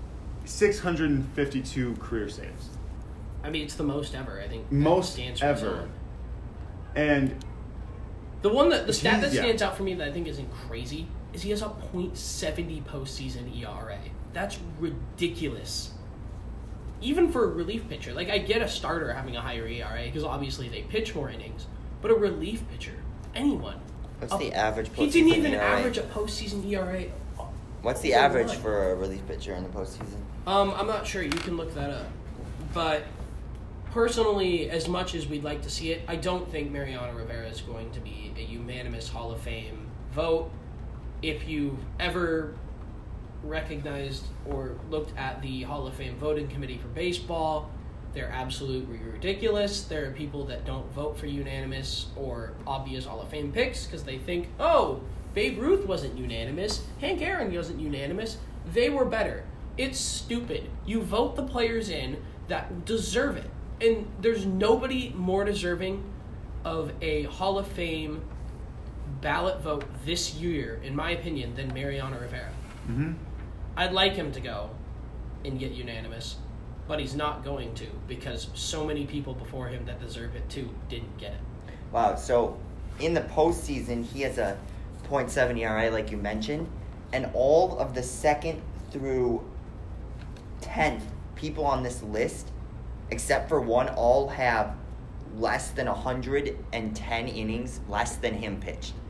652 career saves. I mean, it's the most ever, I think. that Most stands for ever. someone. And The stat that Yeah. stands out for me that I think isn't crazy is he has a .70 postseason ERA. That's ridiculous. Even for a relief pitcher. Like, I get a starter having a higher ERA because obviously they pitch more innings. But a relief pitcher, anyone. What's the average He didn't postseason even ERA? average a postseason ERA. What's the for average what? for a relief pitcher in the postseason? I'm not sure. You can look that up. But personally, as much as we'd like to see it, I don't think Mariano Rivera is going to be a unanimous Hall of Fame vote. If you've ever recognized or looked at the Hall of Fame voting committee for baseball, they're absolutely ridiculous. There are people that don't vote for unanimous or obvious Hall of Fame picks because they think, oh, Babe Ruth wasn't unanimous, Hank Aaron wasn't unanimous, they were better. It's stupid. You vote the players in that deserve it. And there's nobody more deserving of a Hall of Fame ballot vote this year, in my opinion, than Mariano Rivera. mm-hmm. I'd like him to go and get unanimous, but he's not going to because so many people before him that deserve it too didn't get it. Wow, so in the postseason, he has a .7 ERA, like you mentioned, and all of the second through 10th people on this list, except for one, all have less than 110 innings less than him pitched.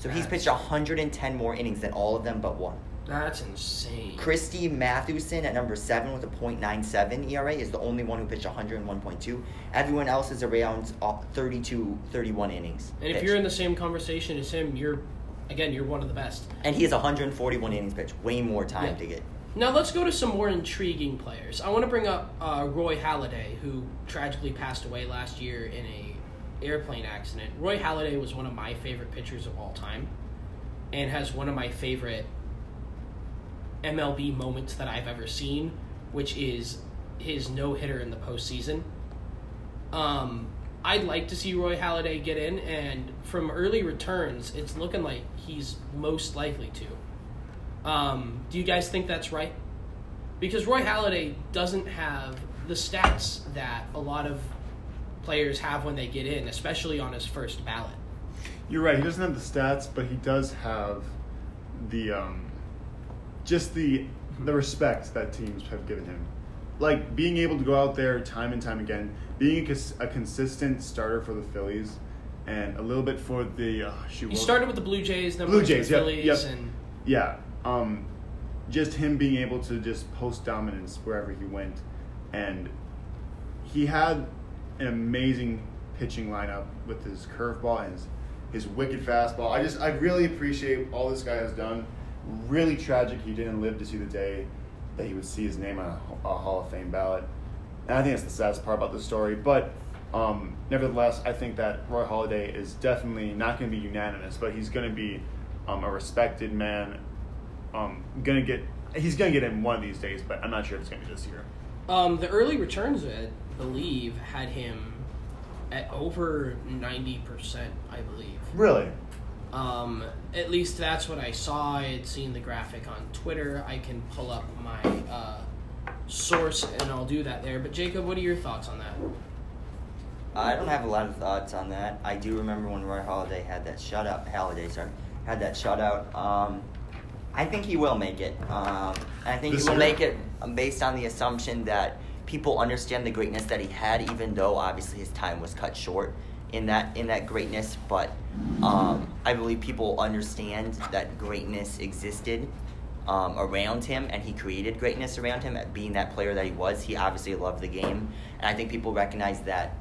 So he's pitched 110 more innings than all of them but one. That's insane. Christy Mathewson at number 7 with a .97 ERA is the only one who pitched 101.2. Everyone else is around 32, 31 innings. And if pitched. you're in the same conversation as him, you're one of the best. And he has 141 innings pitched, way more time to get. Now let's go to some more intriguing players. I want to bring up Roy Halladay, who tragically passed away last year in a airplane accident. Roy Halladay was one of my favorite pitchers of all time and has one of my favorite MLB moments that I've ever seen, which is his no-hitter in the postseason. I'd like to see Roy Halladay get in, and from early returns, it's looking like he's most likely to. Do you guys think that's right? Because Roy Halladay doesn't have the stats that a lot of players have when they get in, especially on his first ballot. You're right. He doesn't have the stats, but he does have the just the respect that teams have given him. Like being able to go out there time and time again, being a consistent starter for the Phillies, and a little bit for the He started with the Blue Jays, then Blue Jays, the Phillies, and yeah. Just him being able to just post dominance wherever he went, and he had an amazing pitching lineup with his curveball and his wicked fastball. I really appreciate all this guy has done. Really tragic he didn't live to see the day that he would see his name on a Hall of Fame ballot. And I think that's the saddest part about the story. But nevertheless, I think that Roy Halladay is definitely not going to be unanimous, but he's going to be a respected man. He's going to get in one of these days, but I'm not sure if it's going to be this year. The early returns, I believe, had him at over 90%, I believe. Really? At least that's what I saw. I had seen the graphic on Twitter. I can pull up my source, and I'll do that there. But Jacob, what are your thoughts on that? I don't have a lot of thoughts on that. I do remember when Roy Halladay had that shutout. I think he will make it. I think he will make it based on the assumption that people understand the greatness that he had, even though obviously his time was cut short in that greatness. But I believe people understand that greatness existed around him, and he created greatness around him. Being that player that he was, he obviously loved the game, and I think people recognize that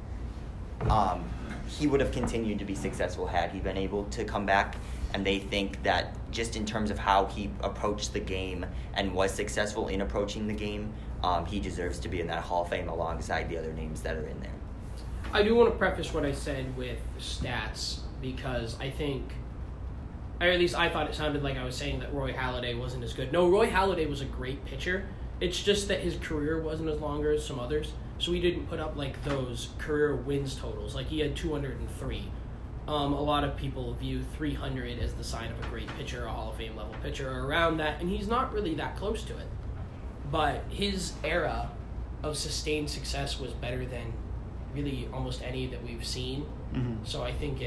he would have continued to be successful had he been able to come back. And they think that just in terms of how he approached the game and was successful in approaching the game, he deserves to be in that Hall of Fame alongside the other names that are in there. I do want to preface what I said with stats, because I think, or at least I thought it sounded like I was saying that Roy Halladay wasn't as good. No, Roy Halladay was a great pitcher. It's just that his career wasn't as longer as some others, so he didn't put up like those career wins totals. Like he had 203. A lot of people view 300 as the sign of a great pitcher, a Hall of Fame level pitcher, or around that, and he's not really that close to it. But his era of sustained success was better than really almost any that we've seen. Mm-hmm. So I think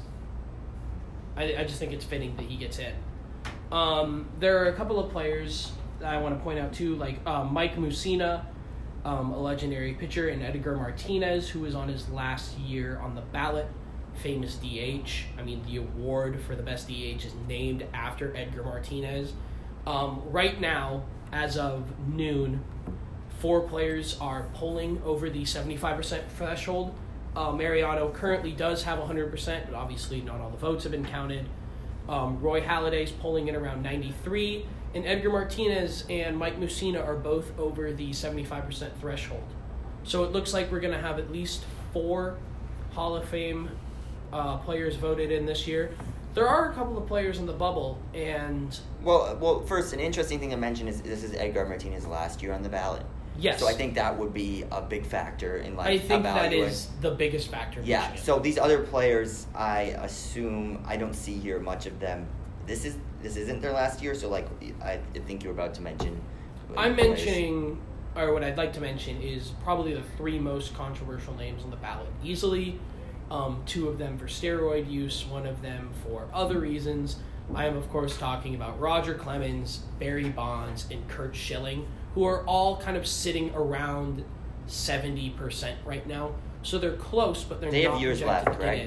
I just think it's fitting that he gets in. There are a couple of players that I want to point out too, like Mike Mussina, a legendary pitcher, and Edgar Martinez, who is on his last year on the ballot. Famous DH. I mean, the award for the best DH is named after Edgar Martinez. Right now, as of noon, 4 players are polling over the 75% threshold. Mariano currently does have 100%, but obviously not all the votes have been counted. Roy Halladay's polling in around 93, and Edgar Martinez and Mike Mussina are both over the 75% threshold. So it looks like we're going to have at least 4 Hall of Fame players voted in this year. There are a couple of players in the bubble, and well, first, an interesting thing to mention is this is Edgar Martinez's last year on the ballot. Yes. So I think that would be a big factor in I think that is the biggest factor. Yeah. Michigan. So these other players, I assume I don't see here much of them. This isn't their last year, so like I think you were about to mention. I'm mentioning, or what I'd like to mention is probably the 3 most controversial names on the ballot. Easily. 2 of them for steroid use, 1 of them for other reasons. I am, of course, talking about Roger Clemens, Barry Bonds, and Curt Schilling, who are all kind of sitting around 70% right now. So they're close, but they have years left, correct?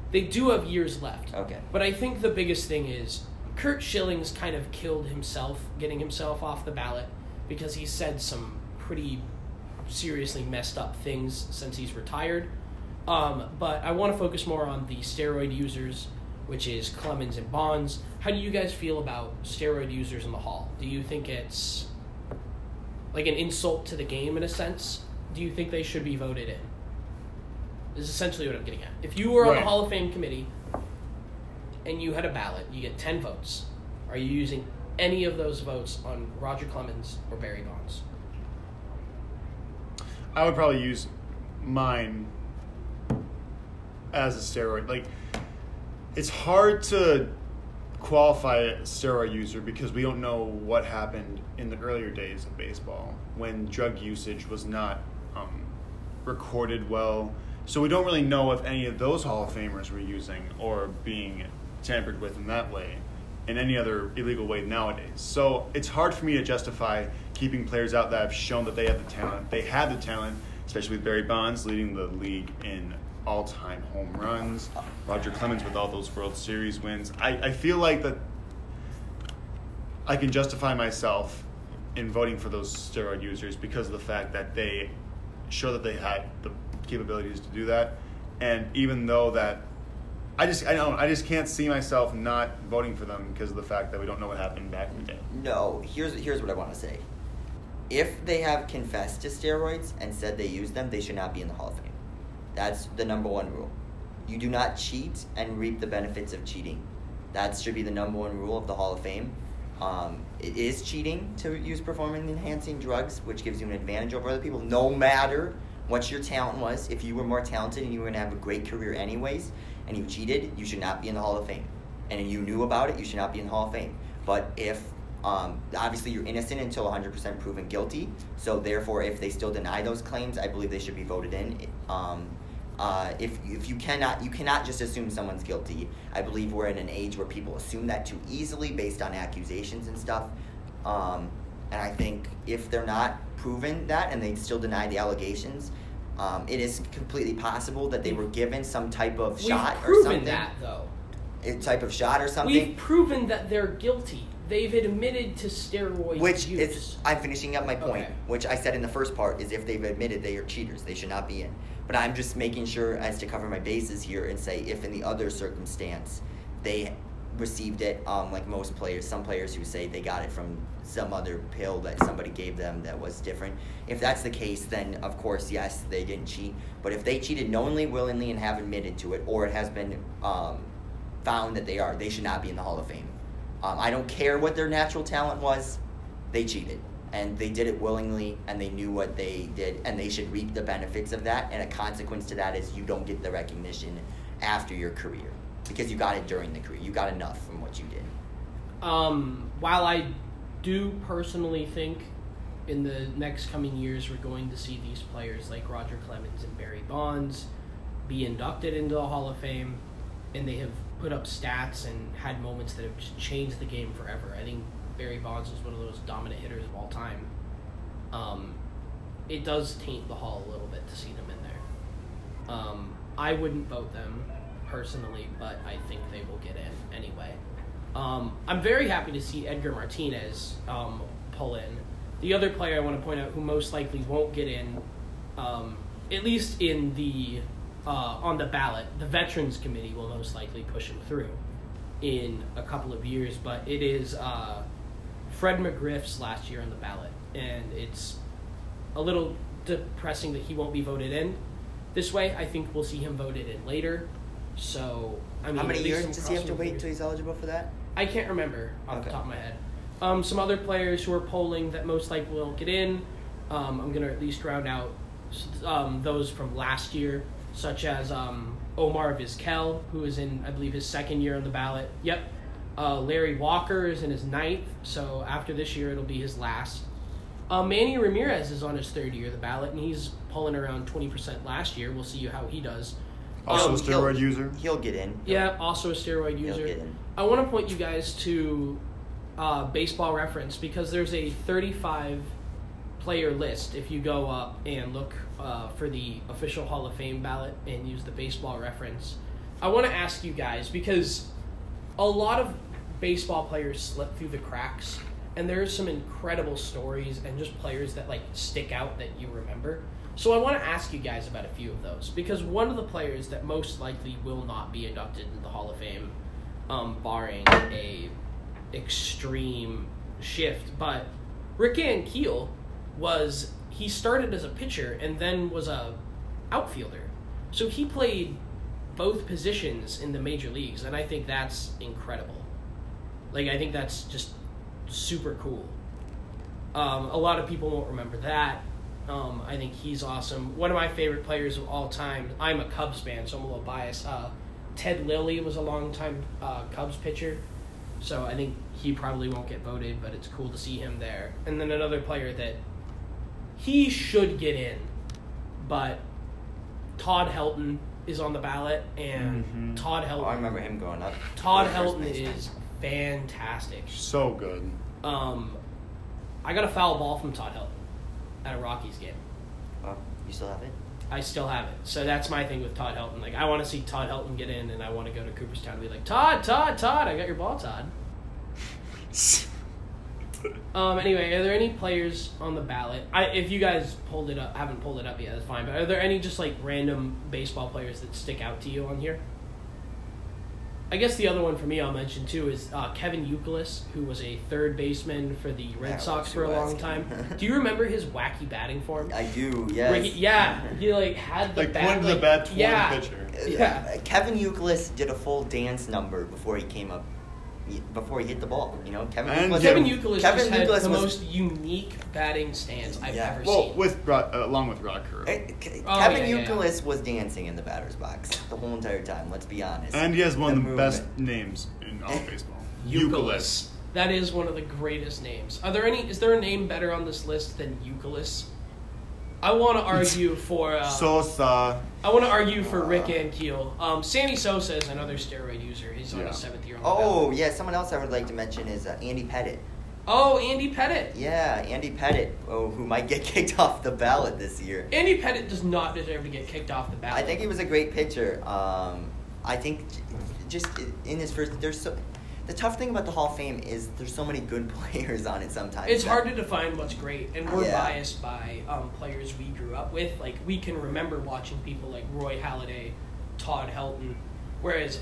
They do have years left. Okay. But I think the biggest thing is Curt Schilling's kind of killed himself, getting himself off the ballot, because he said some pretty seriously messed up things since he's retired. But I want to focus more on the steroid users, which is Clemens and Bonds. How do you guys feel about steroid users in the Hall? Do you think it's like an insult to the game in a sense? Do you think they should be voted in? This is essentially what I'm getting at. If you were on the Hall of Fame committee and you had a ballot, you get 10 votes. Are you using any of those votes on Roger Clemens or Barry Bonds? I would probably use mine as a steroid. Like, it's hard to qualify a steroid user because we don't know what happened in the earlier days of baseball when drug usage was not recorded well. So we don't really know if any of those Hall of Famers were using or being tampered with in that way, in any other illegal way nowadays. So it's hard for me to justify keeping players out that have shown that they have the talent. They had the talent, especially with Barry Bonds leading the league in all-time home runs, Roger Clemens with all those World Series wins. I feel like that I can justify myself in voting for those steroid users because of the fact that they show that they had the capabilities to do that. And even though that I just can't see myself not voting for them because of the fact that we don't know what happened back in the day. No, here's what I want to say. If they have confessed to steroids and said they used them, they should not be in the Hall of Fame. That's the number one rule. You do not cheat and reap the benefits of cheating. That should be the number one rule of the Hall of Fame. It is cheating to use performance-enhancing drugs, which gives you an advantage over other people, no matter what your talent was. If you were more talented and you were going to have a great career anyways, and you cheated, you should not be in the Hall of Fame. And you knew about it, you should not be in the Hall of Fame. But if, obviously you're innocent until 100% proven guilty, so therefore if they still deny those claims, I believe they should be voted in. If you cannot just assume someone's guilty. I believe we're in an age where people assume that too easily based on accusations and stuff. And I think if they're not proven that and they still deny the allegations, it is completely possible that they were given some type of shot or something. We've proven that, though. A type of shot or something. We've proven that they're guilty. They've admitted to steroid use. I'm finishing up my point, Okay. which I said in the first part, is if they've admitted they are cheaters, they should not be in. But I'm just making sure as to cover my bases here and say if in the other circumstance they received it, like most players, some players who say they got it from some other pill that somebody gave them that was different. If that's the case, then of course, yes, they didn't cheat. But if they cheated knowingly, willingly, and have admitted to it, or it has been found that they should not be in the Hall of Fame. I don't care what their natural talent was, they cheated. And they did it willingly, and they knew what they did, and they should reap the benefits of that. And a consequence to that is you don't get the recognition after your career because you got it during the career. You got enough from what you did. While I do personally think in the next coming years we're going to see these players like Roger Clemens and Barry Bonds be inducted into the Hall of Fame, and they have put up stats and had moments that have just changed the game forever. I think Barry Bonds was one of those dominant hitters of all time. It does taint the Hall a little bit to see them in there. I wouldn't vote them personally, but I think they will get in anyway. I'm very happy to see Edgar Martinez pull in. The other player I want to point out who most likely won't get in, at least in the on the ballot, the Veterans Committee will most likely push him through in a couple of years, but it is Fred McGriff's last year on the ballot, and it's a little depressing that he won't be voted in this way. I think we'll see him voted in later. So, I mean, how many years does he have to wait until he's eligible for that? I can't remember off the top of my head. Some other players who are polling that most likely will get in, I'm going to at least round out those from last year, such as Omar Vizquel, who is in, I believe, his second year on the ballot. Yep. Larry Walker is in his 9th, so after this year it'll be his last. Manny Ramirez is on his 3rd year of the ballot, and he's pulling around 20% last year. We'll see how he does. Also a steroid user? He'll get in. Yeah, also a steroid user. He'll get in. I want to point you guys to Baseball Reference because there's a 35-player list. If you go up and look for the official Hall of Fame ballot and use the Baseball Reference, I want to ask you guys, because a lot of baseball players slip through the cracks, and there's some incredible stories and just players that like stick out that you remember. So I want to ask you guys about a few of those, because one of the players that most likely will not be inducted into the Hall of Fame, barring a extreme shift, but Rick Ankiel he started as a pitcher and then was a outfielder. So he played both positions in the major leagues, and I think that's incredible. Like, I think that's just super cool. A lot of people won't remember that. I think he's awesome. One of my favorite players of all time, I'm a Cubs fan, so I'm a little biased. Ted Lilly was a longtime Cubs pitcher, so I think he probably won't get voted, but it's cool to see him there. And then another player that he should get in, but Todd Helton is on the ballot, and Todd Helton. I remember him growing up. Todd Helton is fantastic. So good. I got a foul ball from Todd Helton at a Rockies game. Oh, you still have it? I still have it. So that's my thing with Todd Helton. Like, I want to see Todd Helton get in, and I want to go to Cooperstown and be like, Todd, I got your ball, Todd. Anyway, are there any players on the ballot? If you guys haven't pulled it up yet, that's fine. But are there any just like random baseball players that stick out to you on here? I guess the other one for me I'll mention too is Kevin Youkilis, who was a third baseman for the Red Sox for a long time. Do you remember his wacky batting form? I do, yes. He like had the bat. Pointed the bat toward the pitcher. Yeah. Kevin Youkilis did a full dance number before he came up. Before he hit the ball, you know, Kevin Youkilis had the was most unique batting stance I've ever seen. Along with Rod Carew. Kevin Youkilis was dancing in the batter's box the whole entire time. Let's be honest. And he has one of the best names in all baseball. Youkilis. That is one of the greatest names. Is there a name better on this list than Youkilis? I want to argue for Sosa. I want to argue for Rick Ankiel. Sammy Sosa is another steroid user. He's on his 7th year on the ballot. Yeah. Someone else I would like to mention is Andy Pettitte. Oh, Andy Pettitte. Yeah, Andy Pettitte, who might get kicked off the ballot this year. Andy Pettitte does not deserve to get kicked off the ballot. I think he was a great pitcher. I think just in his first, the tough thing about the Hall of Fame is there's so many good players on it sometimes. It's hard to define what's great, and we're biased by players we grew up with. Like, we can remember watching people like Roy Halladay, Todd Helton, whereas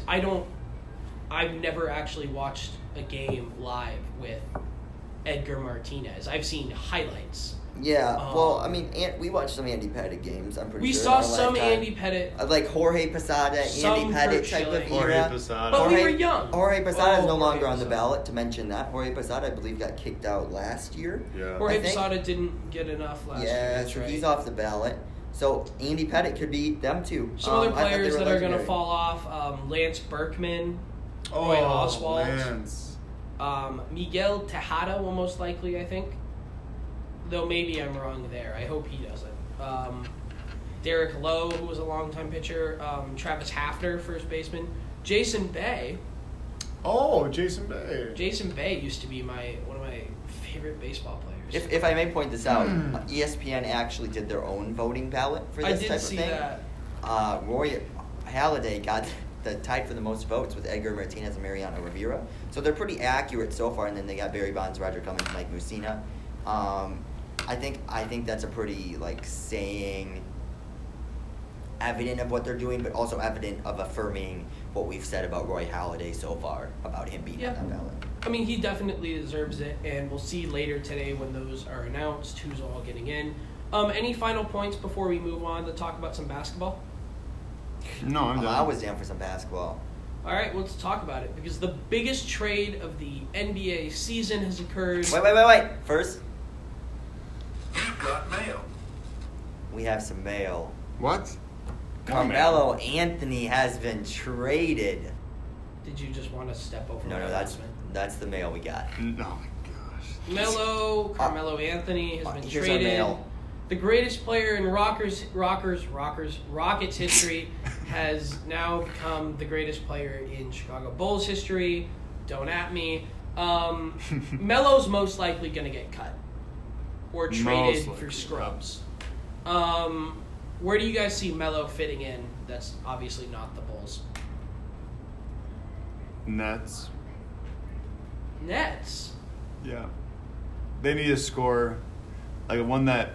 I've never actually watched a game live with Edgar Martinez. I've seen highlights. Yeah, we watched some Andy Pettitte games, I'm pretty sure. We saw some Andy Pettitte. Like Jorge Posada, Andy Pettitte type of era. Jorge Posada. But we were young. Jorge Posada is no longer on the ballot, to mention that. Jorge Posada, I believe, got kicked out last year. Yeah. Jorge Posada didn't get enough last year. Yeah, so he's off the ballot. So Andy Pettitte could be them too. Some other players that are going to fall off, Lance Berkman, Roy Oswalt. Lance. Miguel Tejada will most likely, I think. Though maybe I'm wrong there. I hope he doesn't. Derek Lowe, who was a longtime pitcher. Travis Hafner, first baseman. Jason Bay. Oh, Jason Bay. Jason Bay used to be one of my favorite baseball players. If I may point this out, ESPN actually did their own voting ballot for this type of thing. I did see that. Roy Halladay got tied for the most votes with Edgar Martinez and Mariano Rivera. So they're pretty accurate so far. And then they got Barry Bonds, Roger Clemens, Mike Mussina. I think that's a pretty saying evident of what they're doing, but also evident of affirming what we've said about Roy Halladay so far about him being on that ballot. I mean, he definitely deserves it, and we'll see later today when those are announced who's all getting in. Any final points before we move on to talk about some basketball? No, I'm done. I was down for some basketball. All right, let's talk about it, because the biggest trade of the NBA season has occurred. Wait. First, You've got mail. we have some mail. What? Carmelo Anthony has been traded. Did you just want to step over? No, that's the mail we got. Oh my gosh. Carmelo Anthony has been Here's traded. our mail. The greatest player in Rockets history has now become the greatest player in Chicago Bulls history. Don't at me. Melo's most likely going to get cut or traded for scrubs. Yep. Where do you guys see Melo fitting in? That's obviously not the Bulls. Nets. Nets. Yeah. They need a scorer. Like one that.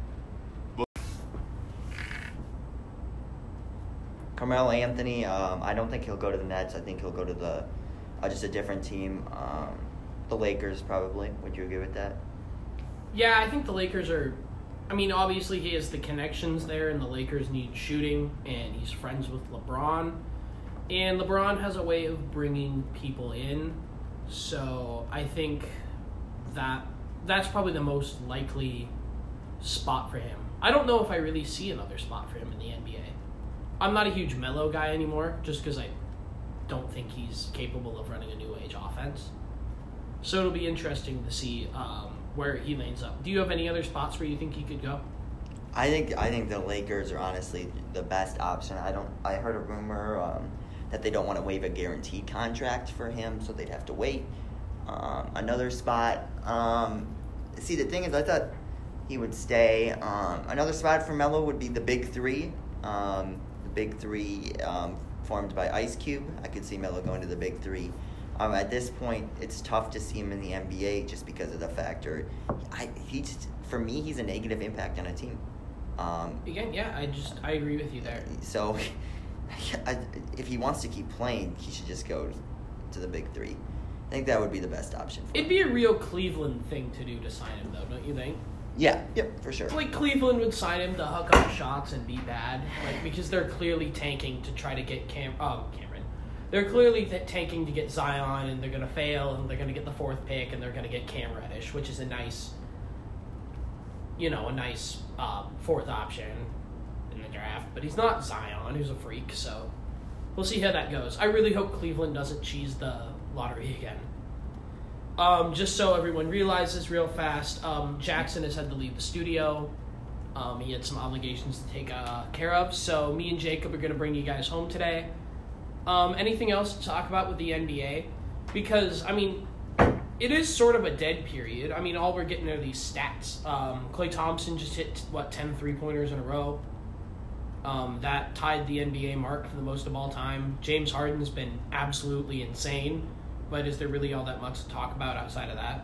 Carmelo Anthony, I don't think he'll go to the Nets. I think he'll go to the just a different team. The Lakers, probably. Would you agree with that? Yeah, I think the Lakers are... I mean, obviously he has the connections there, and the Lakers need shooting, and he's friends with LeBron. And LeBron has a way of bringing people in, so I think that's probably the most likely spot for him. I don't know if I really see another spot for him in the NBA. I'm not a huge Melo guy anymore, just because I don't think he's capable of running a new age offense. So it'll be interesting to see where he lanes up. Do you have any other spots where you think he could go? I think the Lakers are honestly the best option. I heard a rumor that they don't want to waive a guaranteed contract for him, so they'd have to wait. Another spot. See, the thing is, I thought he would stay. Another spot for Melo would be the Big Three. The Big Three formed by Ice Cube. I could see Melo going to the Big Three. At this point, it's tough to see him in the NBA just because of the factor. For me, he's a negative impact on a team. Again, yeah, I agree with you there. So, if he wants to keep playing, he should just go to the Big Three. I think that would be the best option for him. It'd be a real Cleveland thing to do to sign him, though, don't you think? Yeah, yep, for sure. Like, Cleveland would sign him to hook up shots and be bad, like, because they're clearly tanking to try to get Cameron. They're clearly tanking to get Zion, and they're going to fail, and they're going to get the 4th pick, and they're going to get Cam Reddish, which is a nice 4th option in the draft. But he's not Zion, who's a freak, so we'll see how that goes. I really hope Cleveland doesn't cheese the lottery again. Just so everyone realizes real fast, Jackson has had to leave the studio. He had some obligations to take care of, so me and Jacob are going to bring you guys home today. Anything else to talk about with the NBA? Because, I mean, it is sort of a dead period. I mean, all we're getting are these stats. Klay Thompson just hit, 10 3-pointers in a row. That tied the NBA mark for the most of all time. James Harden's been absolutely insane. But is there really all that much to talk about outside of that?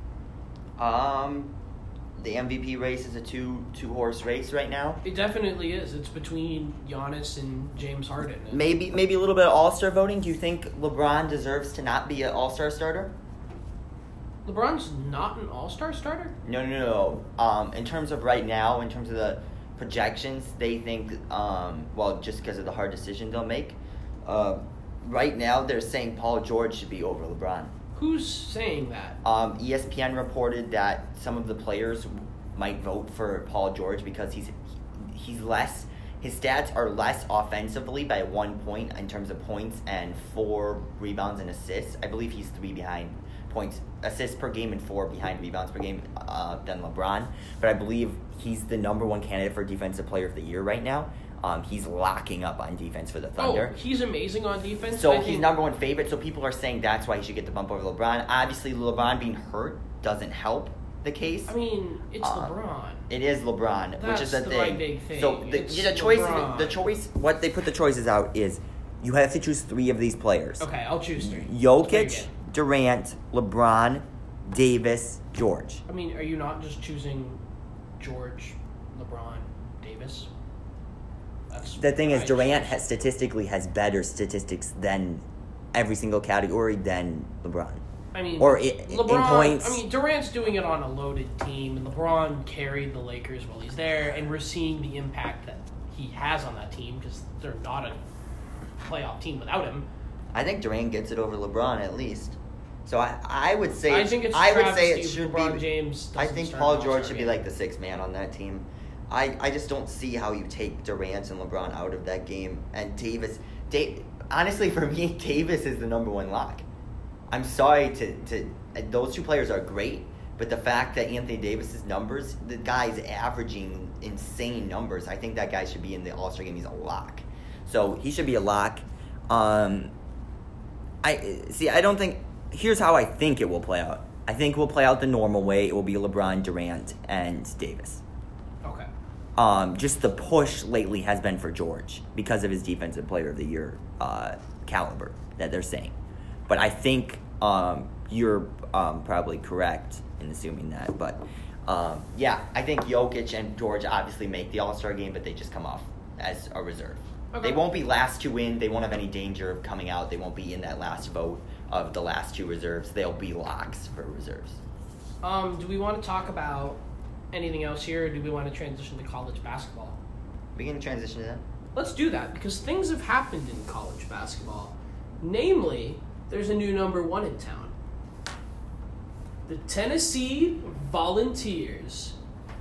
The MVP race is a two-horse race right now. It definitely is. It's between Giannis and James Harden. Maybe a little bit of all-star voting. Do you think LeBron deserves to not be an all-star starter? LeBron's not an all-star starter? No. In terms of right now, in terms of the projections, they think, just because of the hard decision they'll make, right now they're saying Paul George should be over LeBron. Who's saying that? ESPN reported that some of the players might vote for Paul George because he's less. His stats are less offensively by 1 point in terms of points and 4 rebounds and assists. I believe he's 3 behind assists per game and 4 behind rebounds per game than LeBron. But I believe he's the number 1 candidate for Defensive Player of the Year right now. He's locking up on defense for the Thunder. Oh, he's amazing on defense. So he's number 1 favorite. So people are saying that's why he should get the bump over LeBron. Obviously, LeBron being hurt doesn't help the case. I mean, it's LeBron. It is LeBron, which is the thing. Right big thing. So the choice, what they put the choices out is you have to choose 3 of these players. Okay, I'll choose 3. Jokic, Durant, LeBron, Davis, George. I mean, are you not just choosing George, LeBron, Davis? The thing is, Durant statistically has better statistics than every single category than LeBron. I mean, or LeBron, in points. I mean, Durant's doing it on a loaded team, and LeBron carried the Lakers while he's there, and we're seeing the impact that he has on that team because they're not a playoff team without him. I think Durant gets it over LeBron at least. So I would say I think it should LeBron be James. I think Paul George should be like the 6th man on that team. I just don't see how you take Durant and LeBron out of that game. And Davis, honestly, for me, Davis is the number 1 lock. I'm sorry to those 2 players are great, but the fact that Anthony Davis's numbers, the guy's averaging insane numbers. I think that guy should be in the All-Star game. He's a lock. So he should be a lock. Here's how I think it will play out. I think it will play out the normal way. It will be LeBron, Durant, and Davis. Okay. Just the push lately has been for George because of his Defensive Player of the Year caliber that they're saying. But I think you're probably correct in assuming that. But, yeah, I think Jokic and George obviously make the All-Star game, but they just come off as a reserve. Okay. They won't be last to win. They won't have any danger of coming out. They won't be in that last vote of the last two reserves. They'll be locks for reserves. Do we want to talk about anything else here, or do we want to transition to college basketball? We can transition to that. Let's do that, because things have happened in college basketball. Namely, there's a new number one in town. The Tennessee Volunteers.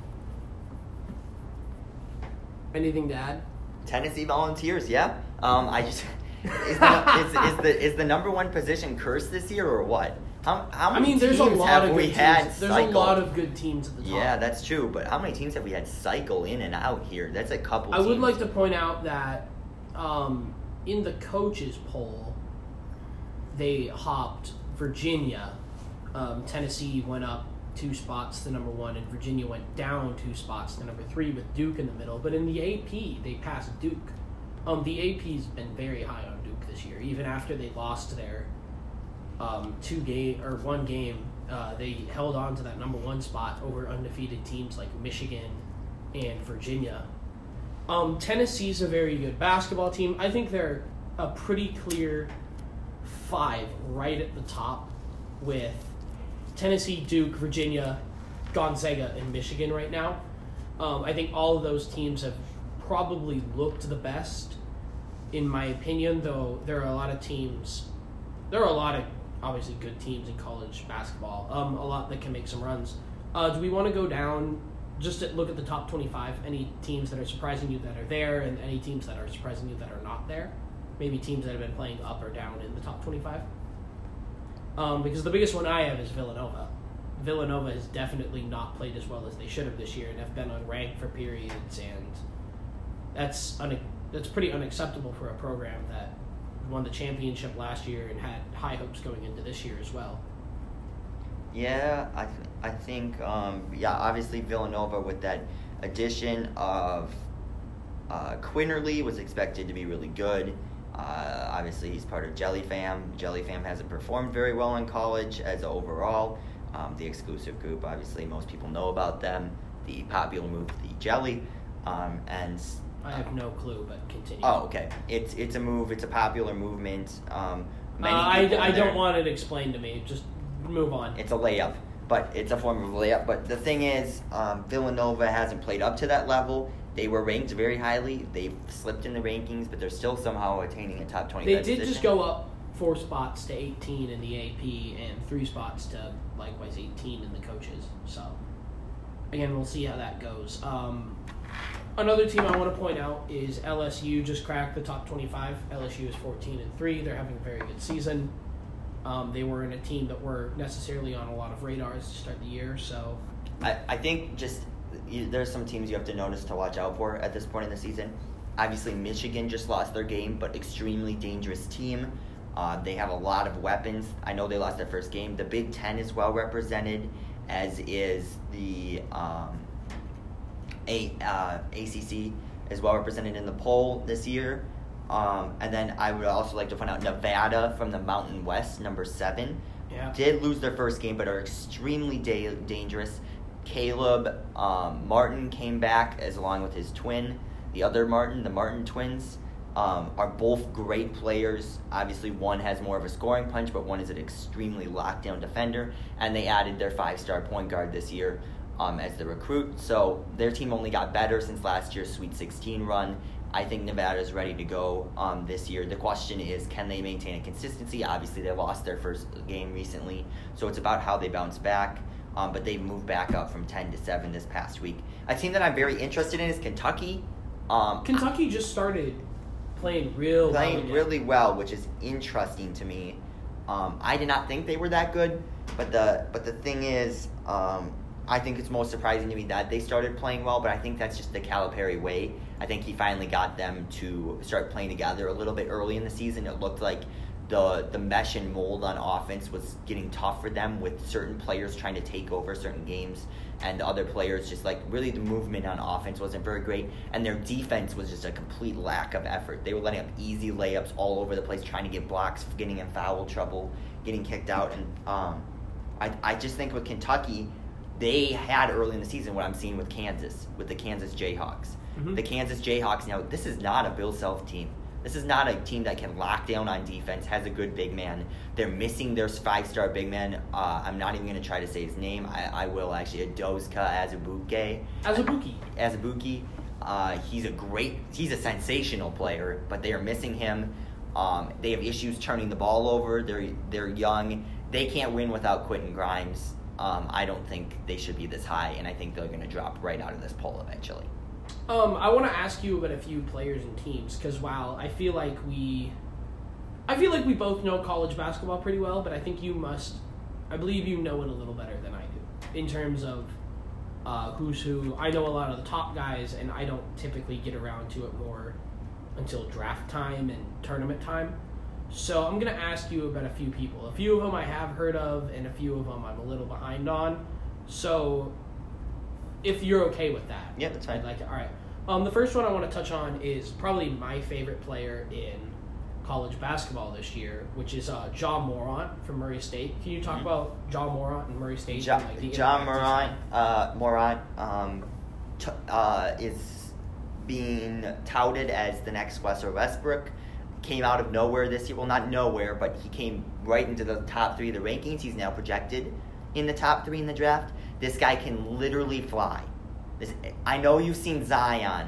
Anything to add? Tennessee Volunteers, yeah. I just is the number one position cursed this year or what? How many there's teams a lot have of we good had teams. There's cycle? a lot of good teams at the top. Yeah, that's true. But how many teams have we had cycle in and out here? That's a couple. I teams. would like to point out that in the coaches poll, they hopped Virginia. Tennessee went up 2 spots to number 1, and Virginia went down 2 spots to number 3 with Duke in the middle. But in the AP, they passed Duke. The AP's been very high on Duke this year, even after they lost their 1 game. They held on to that number 1 spot over undefeated teams like Michigan and Virginia. Tennessee's a very good basketball team. I think they're a pretty clear 5 right at the top with Tennessee, Duke, Virginia, Gonzaga, and Michigan right now. I think all of those teams have probably looked the best, in my opinion, though there are a lot of teams. There are a lot of, obviously, good teams in college basketball, a lot that can make some runs. Do we want to go down, just to look at the top 25, any teams that are surprising you that are there, and any teams that are surprising you that are not there? Maybe teams that have been playing up or down in the top 25? Because the biggest one I have is Villanova. Villanova has definitely not played as well as they should have this year and have been unranked for periods, and that's pretty unacceptable for a program that won the championship last year and had high hopes going into this year as well. Yeah, I think obviously Villanova with that addition of Quinterly was expected to be really good. Obviously, he's part of Jelly Fam. Jelly Fam hasn't performed very well in college as overall. The exclusive group, obviously, most people know about them. The popular move, the Jelly, and I have no clue, but continue. Oh, okay. It's a move. It's a popular movement. I don't want it explained to me. Just move on. It's a layup, but it's a form of layup. But the thing is, Villanova hasn't played up to that level. They were ranked very highly. They've slipped in the rankings, but they're still somehow attaining a top 25 They did position. just go up 4 spots to 18 in the AP and 3 spots to likewise 18 in the coaches. So, again, we'll see how that goes. Another team I want to point out is LSU just cracked the top 25. LSU is 14-3. They're having a very good season. They were in a team that were necessarily on a lot of radars to start the year. So, I think just there's some teams you have to notice to watch out for at this point in the season. Obviously, Michigan just lost their game, but extremely dangerous team. They have a lot of weapons. I know they lost their first game. The Big Ten is well represented, as is the ACC is well represented in the poll this year. And then I would also like to point out Nevada from the Mountain West, number 7. yeah. Did lose their first game, but are extremely dangerous. Caleb Martin came back along with his twin. The other Martin, the Martin twins, are both great players. Obviously, one has more of a scoring punch, but one is an extremely lockdown defender. And they added their 5-star point guard this year as the recruit. So their team only got better since last year's Sweet 16 run. I think Nevada's ready to go this year. The question is, can they maintain a consistency? Obviously, they lost their first game recently, so it's about how they bounce back. But they've moved back up from 10-7 this past week. A team that I'm very interested in is Kentucky. Kentucky just started playing really well, which is interesting to me. I did not think they were that good, but the thing is, I think it's most surprising to me that they started playing well. But I think that's just the Calipari way. I think he finally got them to start playing together a little bit early in the season. It looked like the mesh and mold on offense was getting tough for them with certain players trying to take over certain games and the other players just like really the movement on offense wasn't very great and their defense was just a complete lack of effort. They were letting up easy layups all over the place, trying to get blocks, getting in foul trouble, getting kicked out. And I just think with Kentucky, they had early in the season what I'm seeing with Kansas, with the Kansas Jayhawks. Mm-hmm. The Kansas Jayhawks, now this is not a Bill Self team. This is not a team that can lock down on defense, has a good big man. They're missing their 5-star big man. I'm not even going to try to say his name. I will actually. Adozka Azubuike. Azubuike. He's a sensational player, but they are missing him. They have issues turning the ball over. They're young. They can't win without Quentin Grimes. I don't think they should be this high, and I think they're going to drop right out of this poll eventually. I want to ask you about a few players and teams because while I feel like we both know college basketball pretty well, but I think I believe you know it a little better than I do in terms of who's who. I know a lot of the top guys, and I don't typically get around to it more until draft time and tournament time. So I'm going to ask you about a few people. A few of them I have heard of, and a few of them I'm a little behind on. So if you're okay with that. Yeah, that's fine. I'd like to. All right. The first one I want to touch on is probably my favorite player in college basketball this year, which is Ja Morant from Murray State. Can you talk about Ja Morant and Murray State? Ja Morant is being touted as the next Russell Westbrook. Came out of nowhere this year. Well, not nowhere, but he came right into the top 3 of the rankings. He's now projected in the top 3 in the draft. This guy can literally fly. I know you've seen Zion.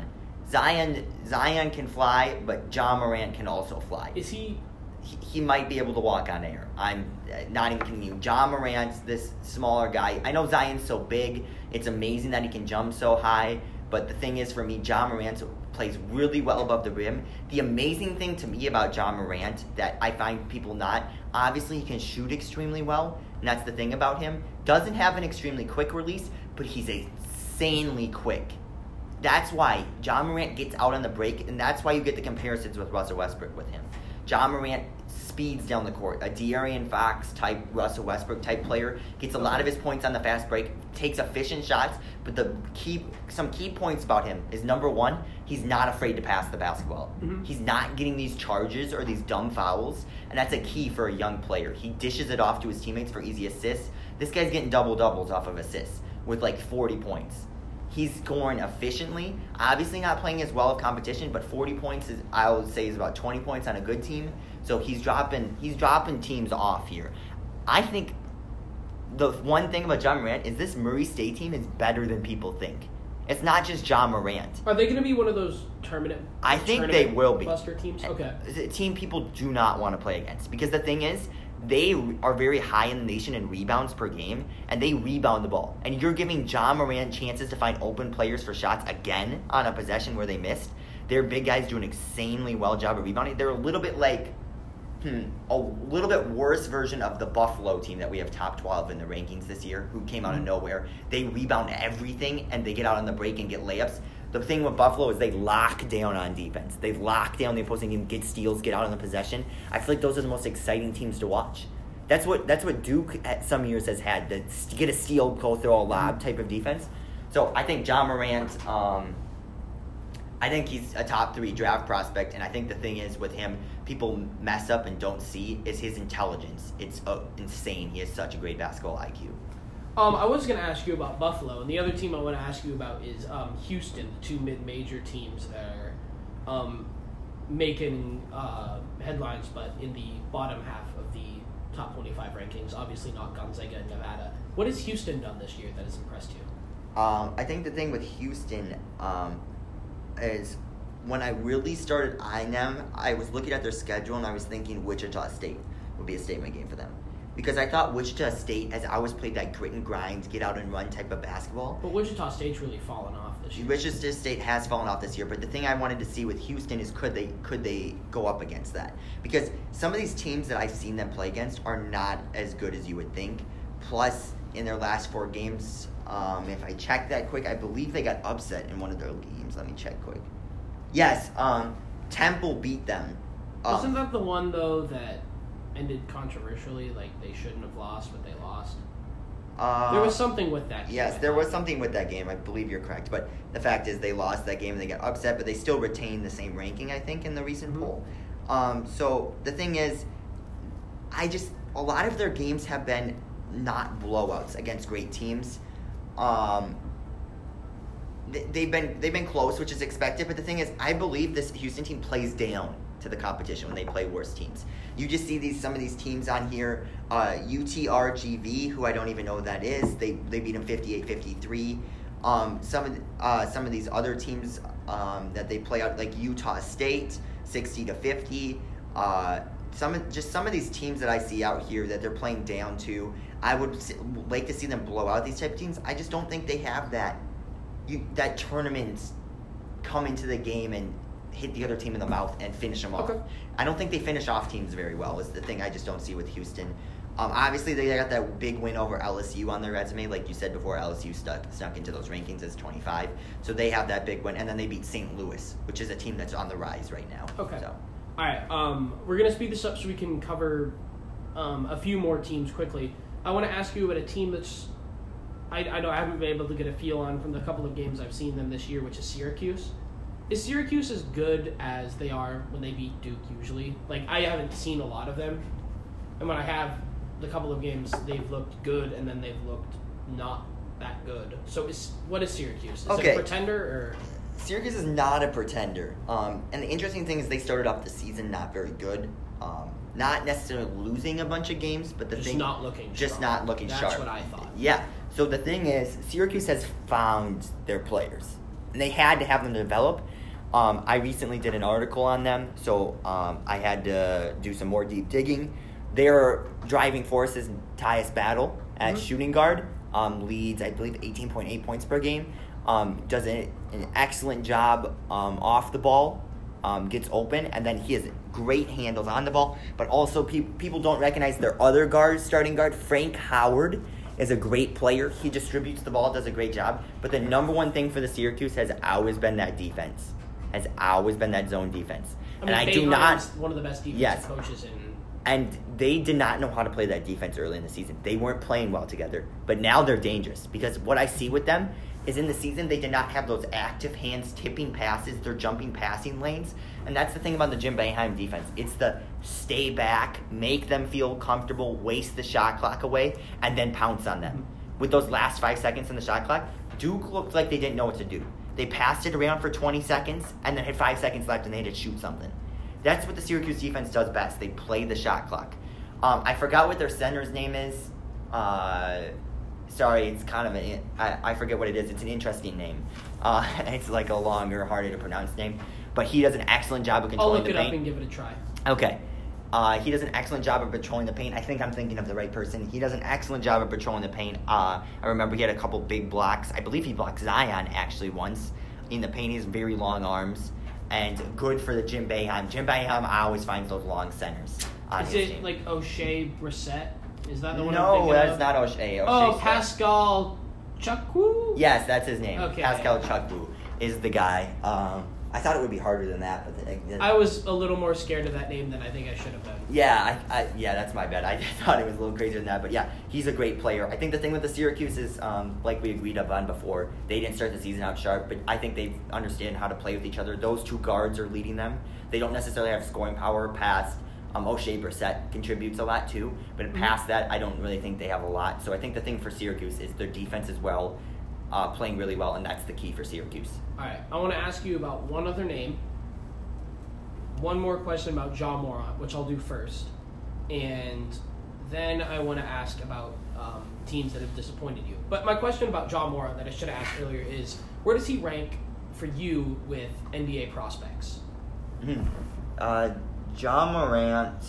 Zion can fly, but Ja Morant can also fly. Is he? He might be able to walk on air. I'm not even kidding you. Ja Morant's this smaller guy. I know Zion's so big. It's amazing that he can jump so high. But the thing is, for me, Ja Morant plays really well above the rim. The amazing thing to me about Ja Morant that I find people not, obviously he can shoot extremely well, and that's the thing about him. Doesn't have an extremely quick release, but he's insanely quick. That's why Ja Morant gets out on the break, and that's why you get the comparisons with Russell Westbrook with him. Ja Morant speeds down the court. A De'Aaron Fox type, Russell Westbrook type player gets a lot of his points on the fast break, takes efficient shots, but some key points about him is, number one, he's not afraid to pass the basketball. Mm-hmm. He's not getting these charges or these dumb fouls, and that's a key for a young player. He dishes it off to his teammates for easy assists. This guy's getting double-doubles off of assists with like 40 points. He's scoring efficiently. Obviously not playing as well of competition, but 40 points I would say is about 20 points on a good team. So he's dropping teams off here. I think the one thing about Ja Morant is this Murray State team is better than people think. It's not just Ja Morant. Are they going to be one of those tournament? I think they will be. Buster teams. Okay. A team people do not want to play against because the thing is, they are very high in the nation in rebounds per game, and they rebound the ball. And you're giving Ja Morant chances to find open players for shots again on a possession where they missed. Their big guys do an insanely well job of rebounding. They're a little bit like a little bit worse version of the Buffalo team that we have top 12 in the rankings this year, who came out of nowhere. They rebound everything, and they get out on the break and get layups. The thing with Buffalo is they lock down on defense. They lock down the opposing team, get steals, get out on the possession. I feel like those are the most exciting teams to watch. That's what Duke at some years has had, to get a steal, go throw a lob type of defense. So I think Ja Morant, I think he's a top 3 draft prospect, and I think the thing is with him, people mess up and don't see is his intelligence. It's insane. He has such a great basketball IQ. I was going to ask you about Buffalo, and the other team I want to ask you about is Houston, the 2 mid-major teams that are making headlines, but in the bottom half of the top 25 rankings. Obviously not Gonzaga and Nevada. What has Houston done this year that has impressed you? I think the thing with Houston is when I really started eyeing them, I was looking at their schedule and I was thinking Wichita State would be a statement game for them. Because I thought Wichita State has always played that grit and grind, get out and run type of basketball. But Wichita State's really fallen off this year. Wichita State has fallen off this year, but the thing I wanted to see with Houston is could they go up against that? Because some of these teams that I've seen them play against are not as good as you would think. Plus, in their last 4 games, if I check that quick, I believe they got upset in one of their games. Let me check quick. Yes, Temple beat them. Wasn't that the one, though, that ended controversially, like they shouldn't have lost, but they lost. Uh, There was something with that game. Yes, there was something with that game. I believe you're correct. But the fact is they lost that game and they got upset, but they still retained the same ranking, I think, in the recent poll. So the thing is, a lot of their games have been not blowouts against great teams. They've been close, which is expected. But the thing is, I believe this Houston team plays down to the competition when they play worse teams. You just see some of these teams on here, UTRGV, who I don't even know who that is. They beat them 58-53. Some of these other teams that they play out, like Utah State, 60-50. Some of these teams that I see out here that they're playing down to, I would like to see them blow out these type of teams. I just don't think they have that tournament come into the game and hit the other team in the mouth and finish them off. Okay. I don't think they finish off teams very well is the thing I just don't see with Houston. Obviously, they got that big win over LSU on their resume. Like you said before, LSU snuck into those rankings as 25. So they have that big win. And then they beat St. Louis, which is a team that's on the rise right now. Okay. So. All right. We're going to speed this up so we can cover a few more teams quickly. I want to ask you about a team that's I know I haven't been able to get a feel on from the couple of games I've seen them this year, which is Syracuse. Is Syracuse as good as they are when they beat Duke usually? Like, I haven't seen a lot of them. And when I have the couple of games, they've looked good, and then they've looked not that good. So what is Syracuse? Is it a pretender? Or Syracuse is not a pretender. And the interesting thing is they started off the season not very good. Not necessarily losing a bunch of games, but just not looking sharp. That's what I thought. Yeah. So the thing is, Syracuse has found their players. And they had to have them develop. I recently did an article on them, so I had to do some more deep digging. Their driving force is Tyus Battle at shooting guard. Leads, I believe, 18.8 points per game. Does an excellent job off the ball. Gets open, and then he has great handles on the ball. But also, people don't recognize their other starting guard, Frank Howard, is a great player. He distributes the ball, does a great job. But the number one thing for the Syracuse has always been that defense. Has always been that zone defense. I mean, and I do not. One of the best defensive coaches in. And they did not know how to play that defense early in the season. They weren't playing well together. But now they're dangerous because what I see with them is in the season they did not have those active hands tipping passes. They're jumping passing lanes. And that's the thing about the Jim Boeheim defense. It's the stay back, make them feel comfortable, waste the shot clock away, and then pounce on them. With those last 5 seconds in the shot clock, Duke looked like they didn't know what to do. They passed it around for 20 seconds and then had 5 seconds left and they had to shoot something. That's what the Syracuse defense does best. They play the shot clock. I forgot what their center's name is. Sorry, it's kind of I forget what it is. It's an interesting name. It's like a longer, harder to pronounce name. But he does an excellent job of controlling the paint. I'll look it up and give it a try. Okay. He does an excellent job of patrolling the paint. I think I'm thinking of the right person. He does an excellent job of patrolling the paint. I remember he had a couple big blocks. I believe he blocked Zion actually once in the paint. He has very long arms. And good for the Jim Boeheim. Jim Boeheim always finds those long centers on his team. Is it like O'Shea Brissett? Is that the one? No, that's not O'Shea. Pascal Chukwu? Yes, that's his name. Okay. Pascal Chukwu is the guy. I thought it would be harder than that, but I was a little more scared of that name than I think I should have been. Yeah, yeah, that's my bad. I thought it was a little crazier than that, but yeah, he's a great player. I think the thing with the Syracuse is, like we agreed upon before, they didn't start the season out sharp, but I think they understand how to play with each other. Those two guards are leading them. They don't necessarily have scoring power past. O'Shea Brissett contributes a lot too, but past that, I don't really think they have a lot. So I think the thing for Syracuse is their defense as well. Playing really well, and that's the key for Syracuse. All right, I want to ask you about one other name. One more question about Ja Morant, which I'll do first. And then I want to ask about teams that have disappointed you. But my question about Ja Morant that I should have asked earlier is, where does he rank for you with NBA prospects? Ja Morant,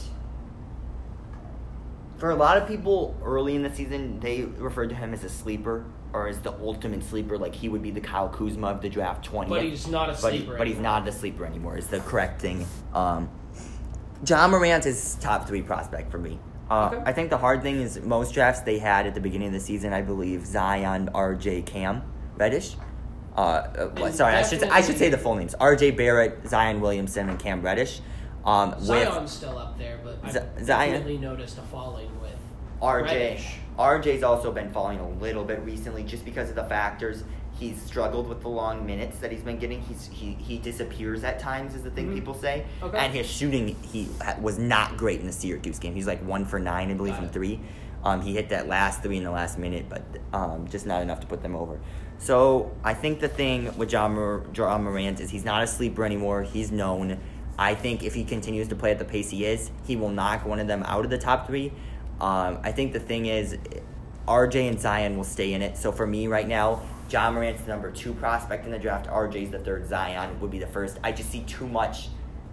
for a lot of people early in the season, they referred to him as a sleeper. Or as the ultimate sleeper, like he would be the Kyle Kuzma of the draft 20th. But he's not a sleeper But he's not a sleeper anymore, is the correct thing. Ja Morant is top 3 prospect for me. Okay. I think the hard thing is most drafts they had at the beginning of the season, I believe, Zion, RJ, Cam Reddish. Sorry, I should say the full names. RJ Barrett, Zion Williamson, and Cam Reddish. Zion's still up there, but I've Zion- definitely noticed a falling with RJ. Reddish. RJ's also been falling a little bit recently just because of the factors. He's struggled with the long minutes that he's been getting. He disappears at times, is the thing people say. Okay. And his shooting, was not great in the Syracuse game. He's like 1 for 9, I believe, Got from it. 3. He hit that last 3 in the last minute, but just not enough to put them over. So I think the thing with John Morant is he's not a sleeper anymore. He's known. I think if he continues to play at the pace he is, he will knock one of them out of the top 3. I think the thing is, RJ and Zion will stay in it. So for me right now, John Morant's the number 2 prospect in the draft. RJ's the 3rd. Zion would be the 1st. I just see too much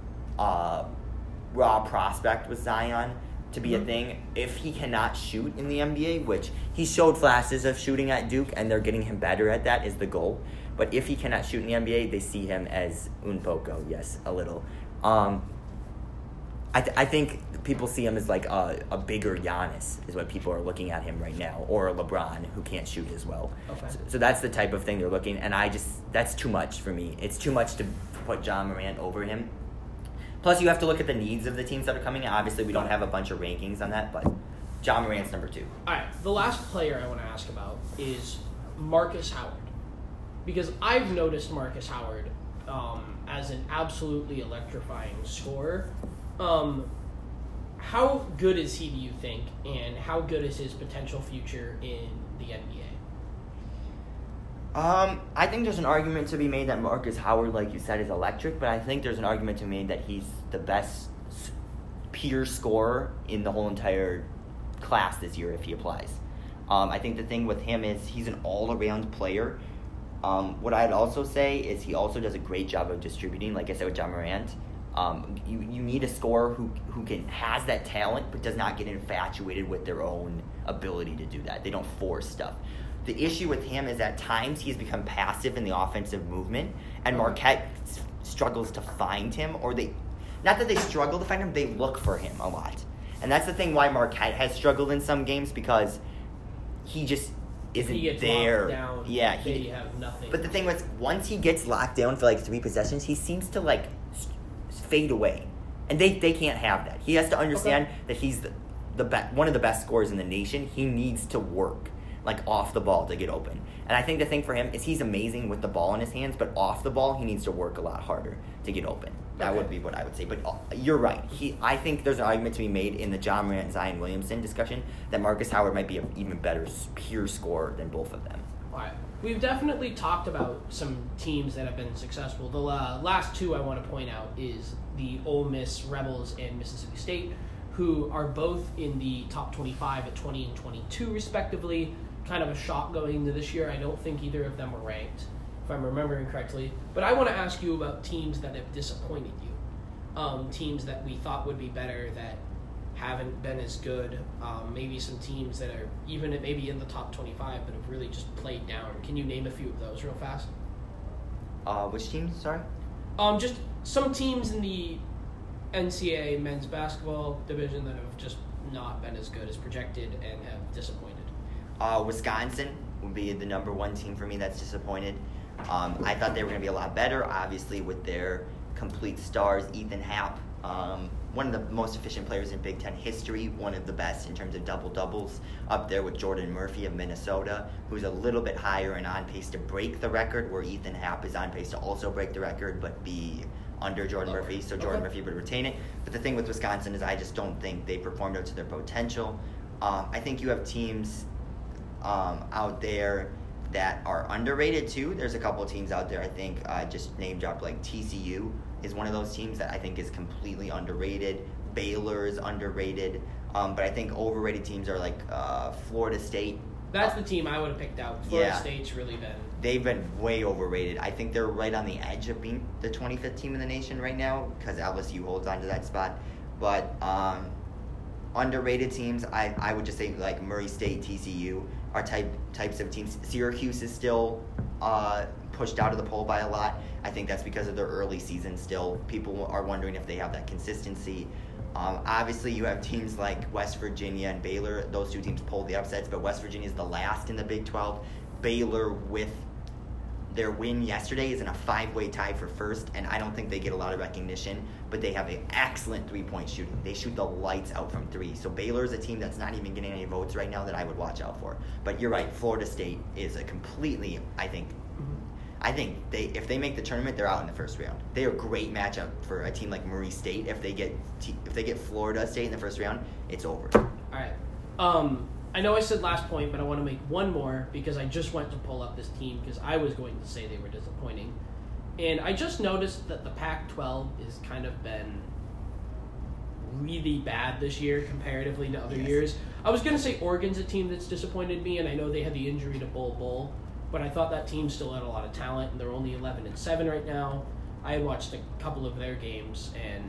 raw prospect with Zion to be a thing. If he cannot shoot in the NBA, which he showed flashes of shooting at Duke, and they're getting him better at that is the goal. But if he cannot shoot in the NBA, they see him as un poco, yes, a little. I think people see him as like a bigger Giannis is what people are looking at him right now, or a LeBron who can't shoot as well. Okay. So that's the type of thing they're looking, and that's too much for me. It's too much to put John Morant over him. Plus, you have to look at the needs of the teams that are coming in. Obviously, we don't have a bunch of rankings on that, but John Morant's number 2. All right, the last player I want to ask about is Marcus Howard, because I've noticed Marcus Howard as an absolutely electrifying scorer. How good is he, do you think, and how good is his potential future in the NBA? I think there's an argument to be made that Marcus Howard, like you said, is electric, but I think there's an argument to be made that he's the best pure scorer in the whole entire class this year if he applies. I think the thing with him is he's an all-around player. What I'd also say is he also does a great job of distributing, like I said with John Morant. You need a scorer who has that talent but does not get infatuated with their own ability to do that. They don't force stuff. The issue with him is at times he's become passive in the offensive movement, and Marquette struggles to find him, or not that they struggle to find him, they look for him a lot. And that's the thing why Marquette has struggled in some games, because he just isn't He gets there. locked down. Yeah, They have nothing. But the thing was, once he gets locked down for like 3 possessions, he seems to like fade away, and they can't have that. He has to understand that he's the one of the best scorers in the nation. He needs to work like off the ball to get open. And I think the thing for him is he's amazing with the ball in his hands, but off the ball he needs to work a lot harder to get open. That would be what I would say. But you're right. I think there's an argument to be made in the John Morant and Zion Williamson discussion that Marcus Howard might be an even better pure scorer than both of them. All right. We've definitely talked about some teams that have been successful. The last 2 I want to point out is the Ole Miss Rebels and Mississippi State, who are both in the top 25 at 20 and 22 respectively. Kind of a shock going into this year. I don't think either of them were ranked, if I'm remembering correctly. But I want to ask you about teams that have disappointed you. Teams that we thought would be better that haven't been as good. Maybe some teams that are even maybe in the top 25 but have really just played down. Can you name a few of those real fast? Which teams? Sorry? Just some teams in the NCAA men's basketball division that have just not been as good as projected and have disappointed. Wisconsin would be the number 1 team for me that's disappointed. I thought they were going to be a lot better, obviously, with their complete stars, Ethan Happ. One of the most efficient players in Big Ten history, one of the best in terms of double-doubles, up there with Jordan Murphy of Minnesota, who's a little bit higher and on pace to break the record, where Ethan Happ is on pace to also break the record, but be under Jordan Murphy, so Jordan Murphy would retain it. But the thing with Wisconsin is I just don't think they performed up to their potential. I think you have teams out there that are underrated too. There's a couple of teams out there, I think, just name dropped, like TCU is one of those teams that I think is completely underrated. Baylor is underrated. But I think overrated teams are like Florida State. That's the team I would have picked out. Florida State's really been... They've been way overrated. I think they're right on the edge of being the 25th team in the nation right now because LSU holds on to that spot. But underrated teams, I would just say like Murray State, TCU are types of teams. Syracuse is still pushed out of the poll by a lot. I think that's because of their early season still. People are wondering if they have that consistency. Obviously, you have teams like West Virginia and Baylor. Those 2 teams pulled the upsets, but West Virginia is the last in the Big 12. Baylor with Their win yesterday is in a 5-way tie for first, and I don't think they get a lot of recognition, but they have an excellent three-point shooting. They shoot the lights out from three. So Baylor is a team that's not even getting any votes right now that I would watch out for. But you're right, Florida State is a completely, I think if they make the tournament, they're out in the first round. They are a great matchup for a team like Murray State. If they get Florida State in the first round, it's over. All right. I know I said last point, but I want to make one more because I just went to pull up this team because I was going to say they were disappointing. And I just noticed that the Pac-12 has kind of been really bad this year comparatively to other years. I was going to say Oregon's a team that's disappointed me, and I know they had the injury to Bull, but I thought that team still had a lot of talent, and they're only 11-7 right now. I had watched a couple of their games, and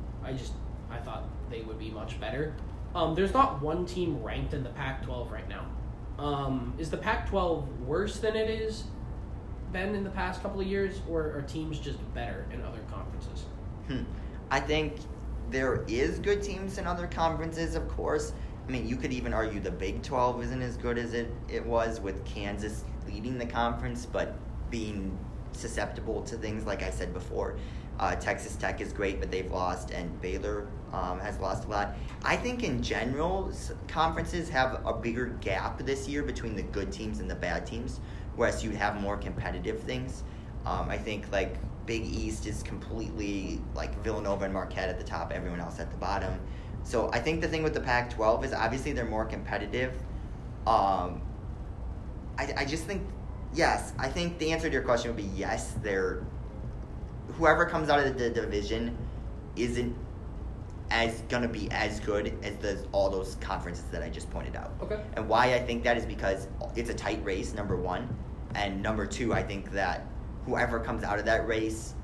I thought they would be much better. There's not one team ranked in the Pac-12 right now. Is the Pac-12 worse than it is been in the past couple of years, or are teams just better in other conferences? I think there is good teams in other conferences, of course. I mean, you could even argue the Big 12 isn't as good as it was with Kansas leading the conference, but being susceptible to things like I said before. Texas Tech is great, but they've lost, and Baylor has lost a lot. I think in general, conferences have a bigger gap this year between the good teams and the bad teams, whereas you'd have more competitive things. I think like Big East is completely like Villanova and Marquette at the top, everyone else at the bottom. So I think the thing with the Pac-12 is obviously they're more competitive. I just think, yes, I think the answer to your question would be yes. Whoever comes out of the division isn't gonna be as good as all those conferences that I just pointed out. Okay. And why I think that is because it's a tight race, number one, and number two, I think that whoever comes out of that race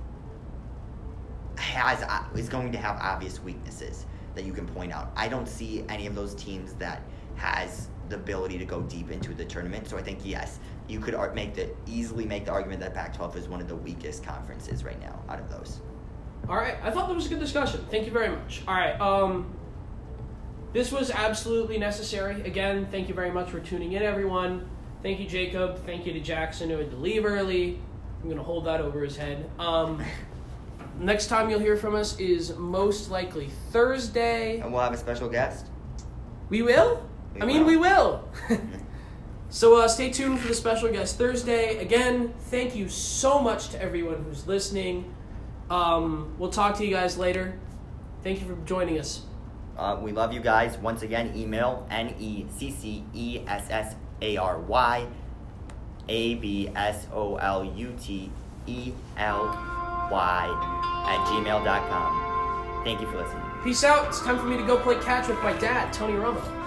is going to have obvious weaknesses that you can point out. I don't see any of those teams that has the ability to go deep into the tournament. So I think, yes, you could easily make the argument that Pac-12 is one of the weakest conferences right now out of those. All right. I thought that was a good discussion. Thank you very much. All right. This was absolutely necessary. Again, thank you very much for tuning in, everyone. Thank you, Jacob. Thank you to Jackson, who had to leave early. I'm going to hold that over his head. Next time you'll hear from us is most likely Thursday. And we'll have a special guest. We will? We will. So stay tuned for the special guest Thursday. Again, thank you so much to everyone who's listening. We'll talk to you guys later. Thank you for joining us. We love you guys. Once again, email necessarybsolutley@gmail.com. Thank you for listening. Peace out. It's time for me to go play catch with my dad, Tony Romo.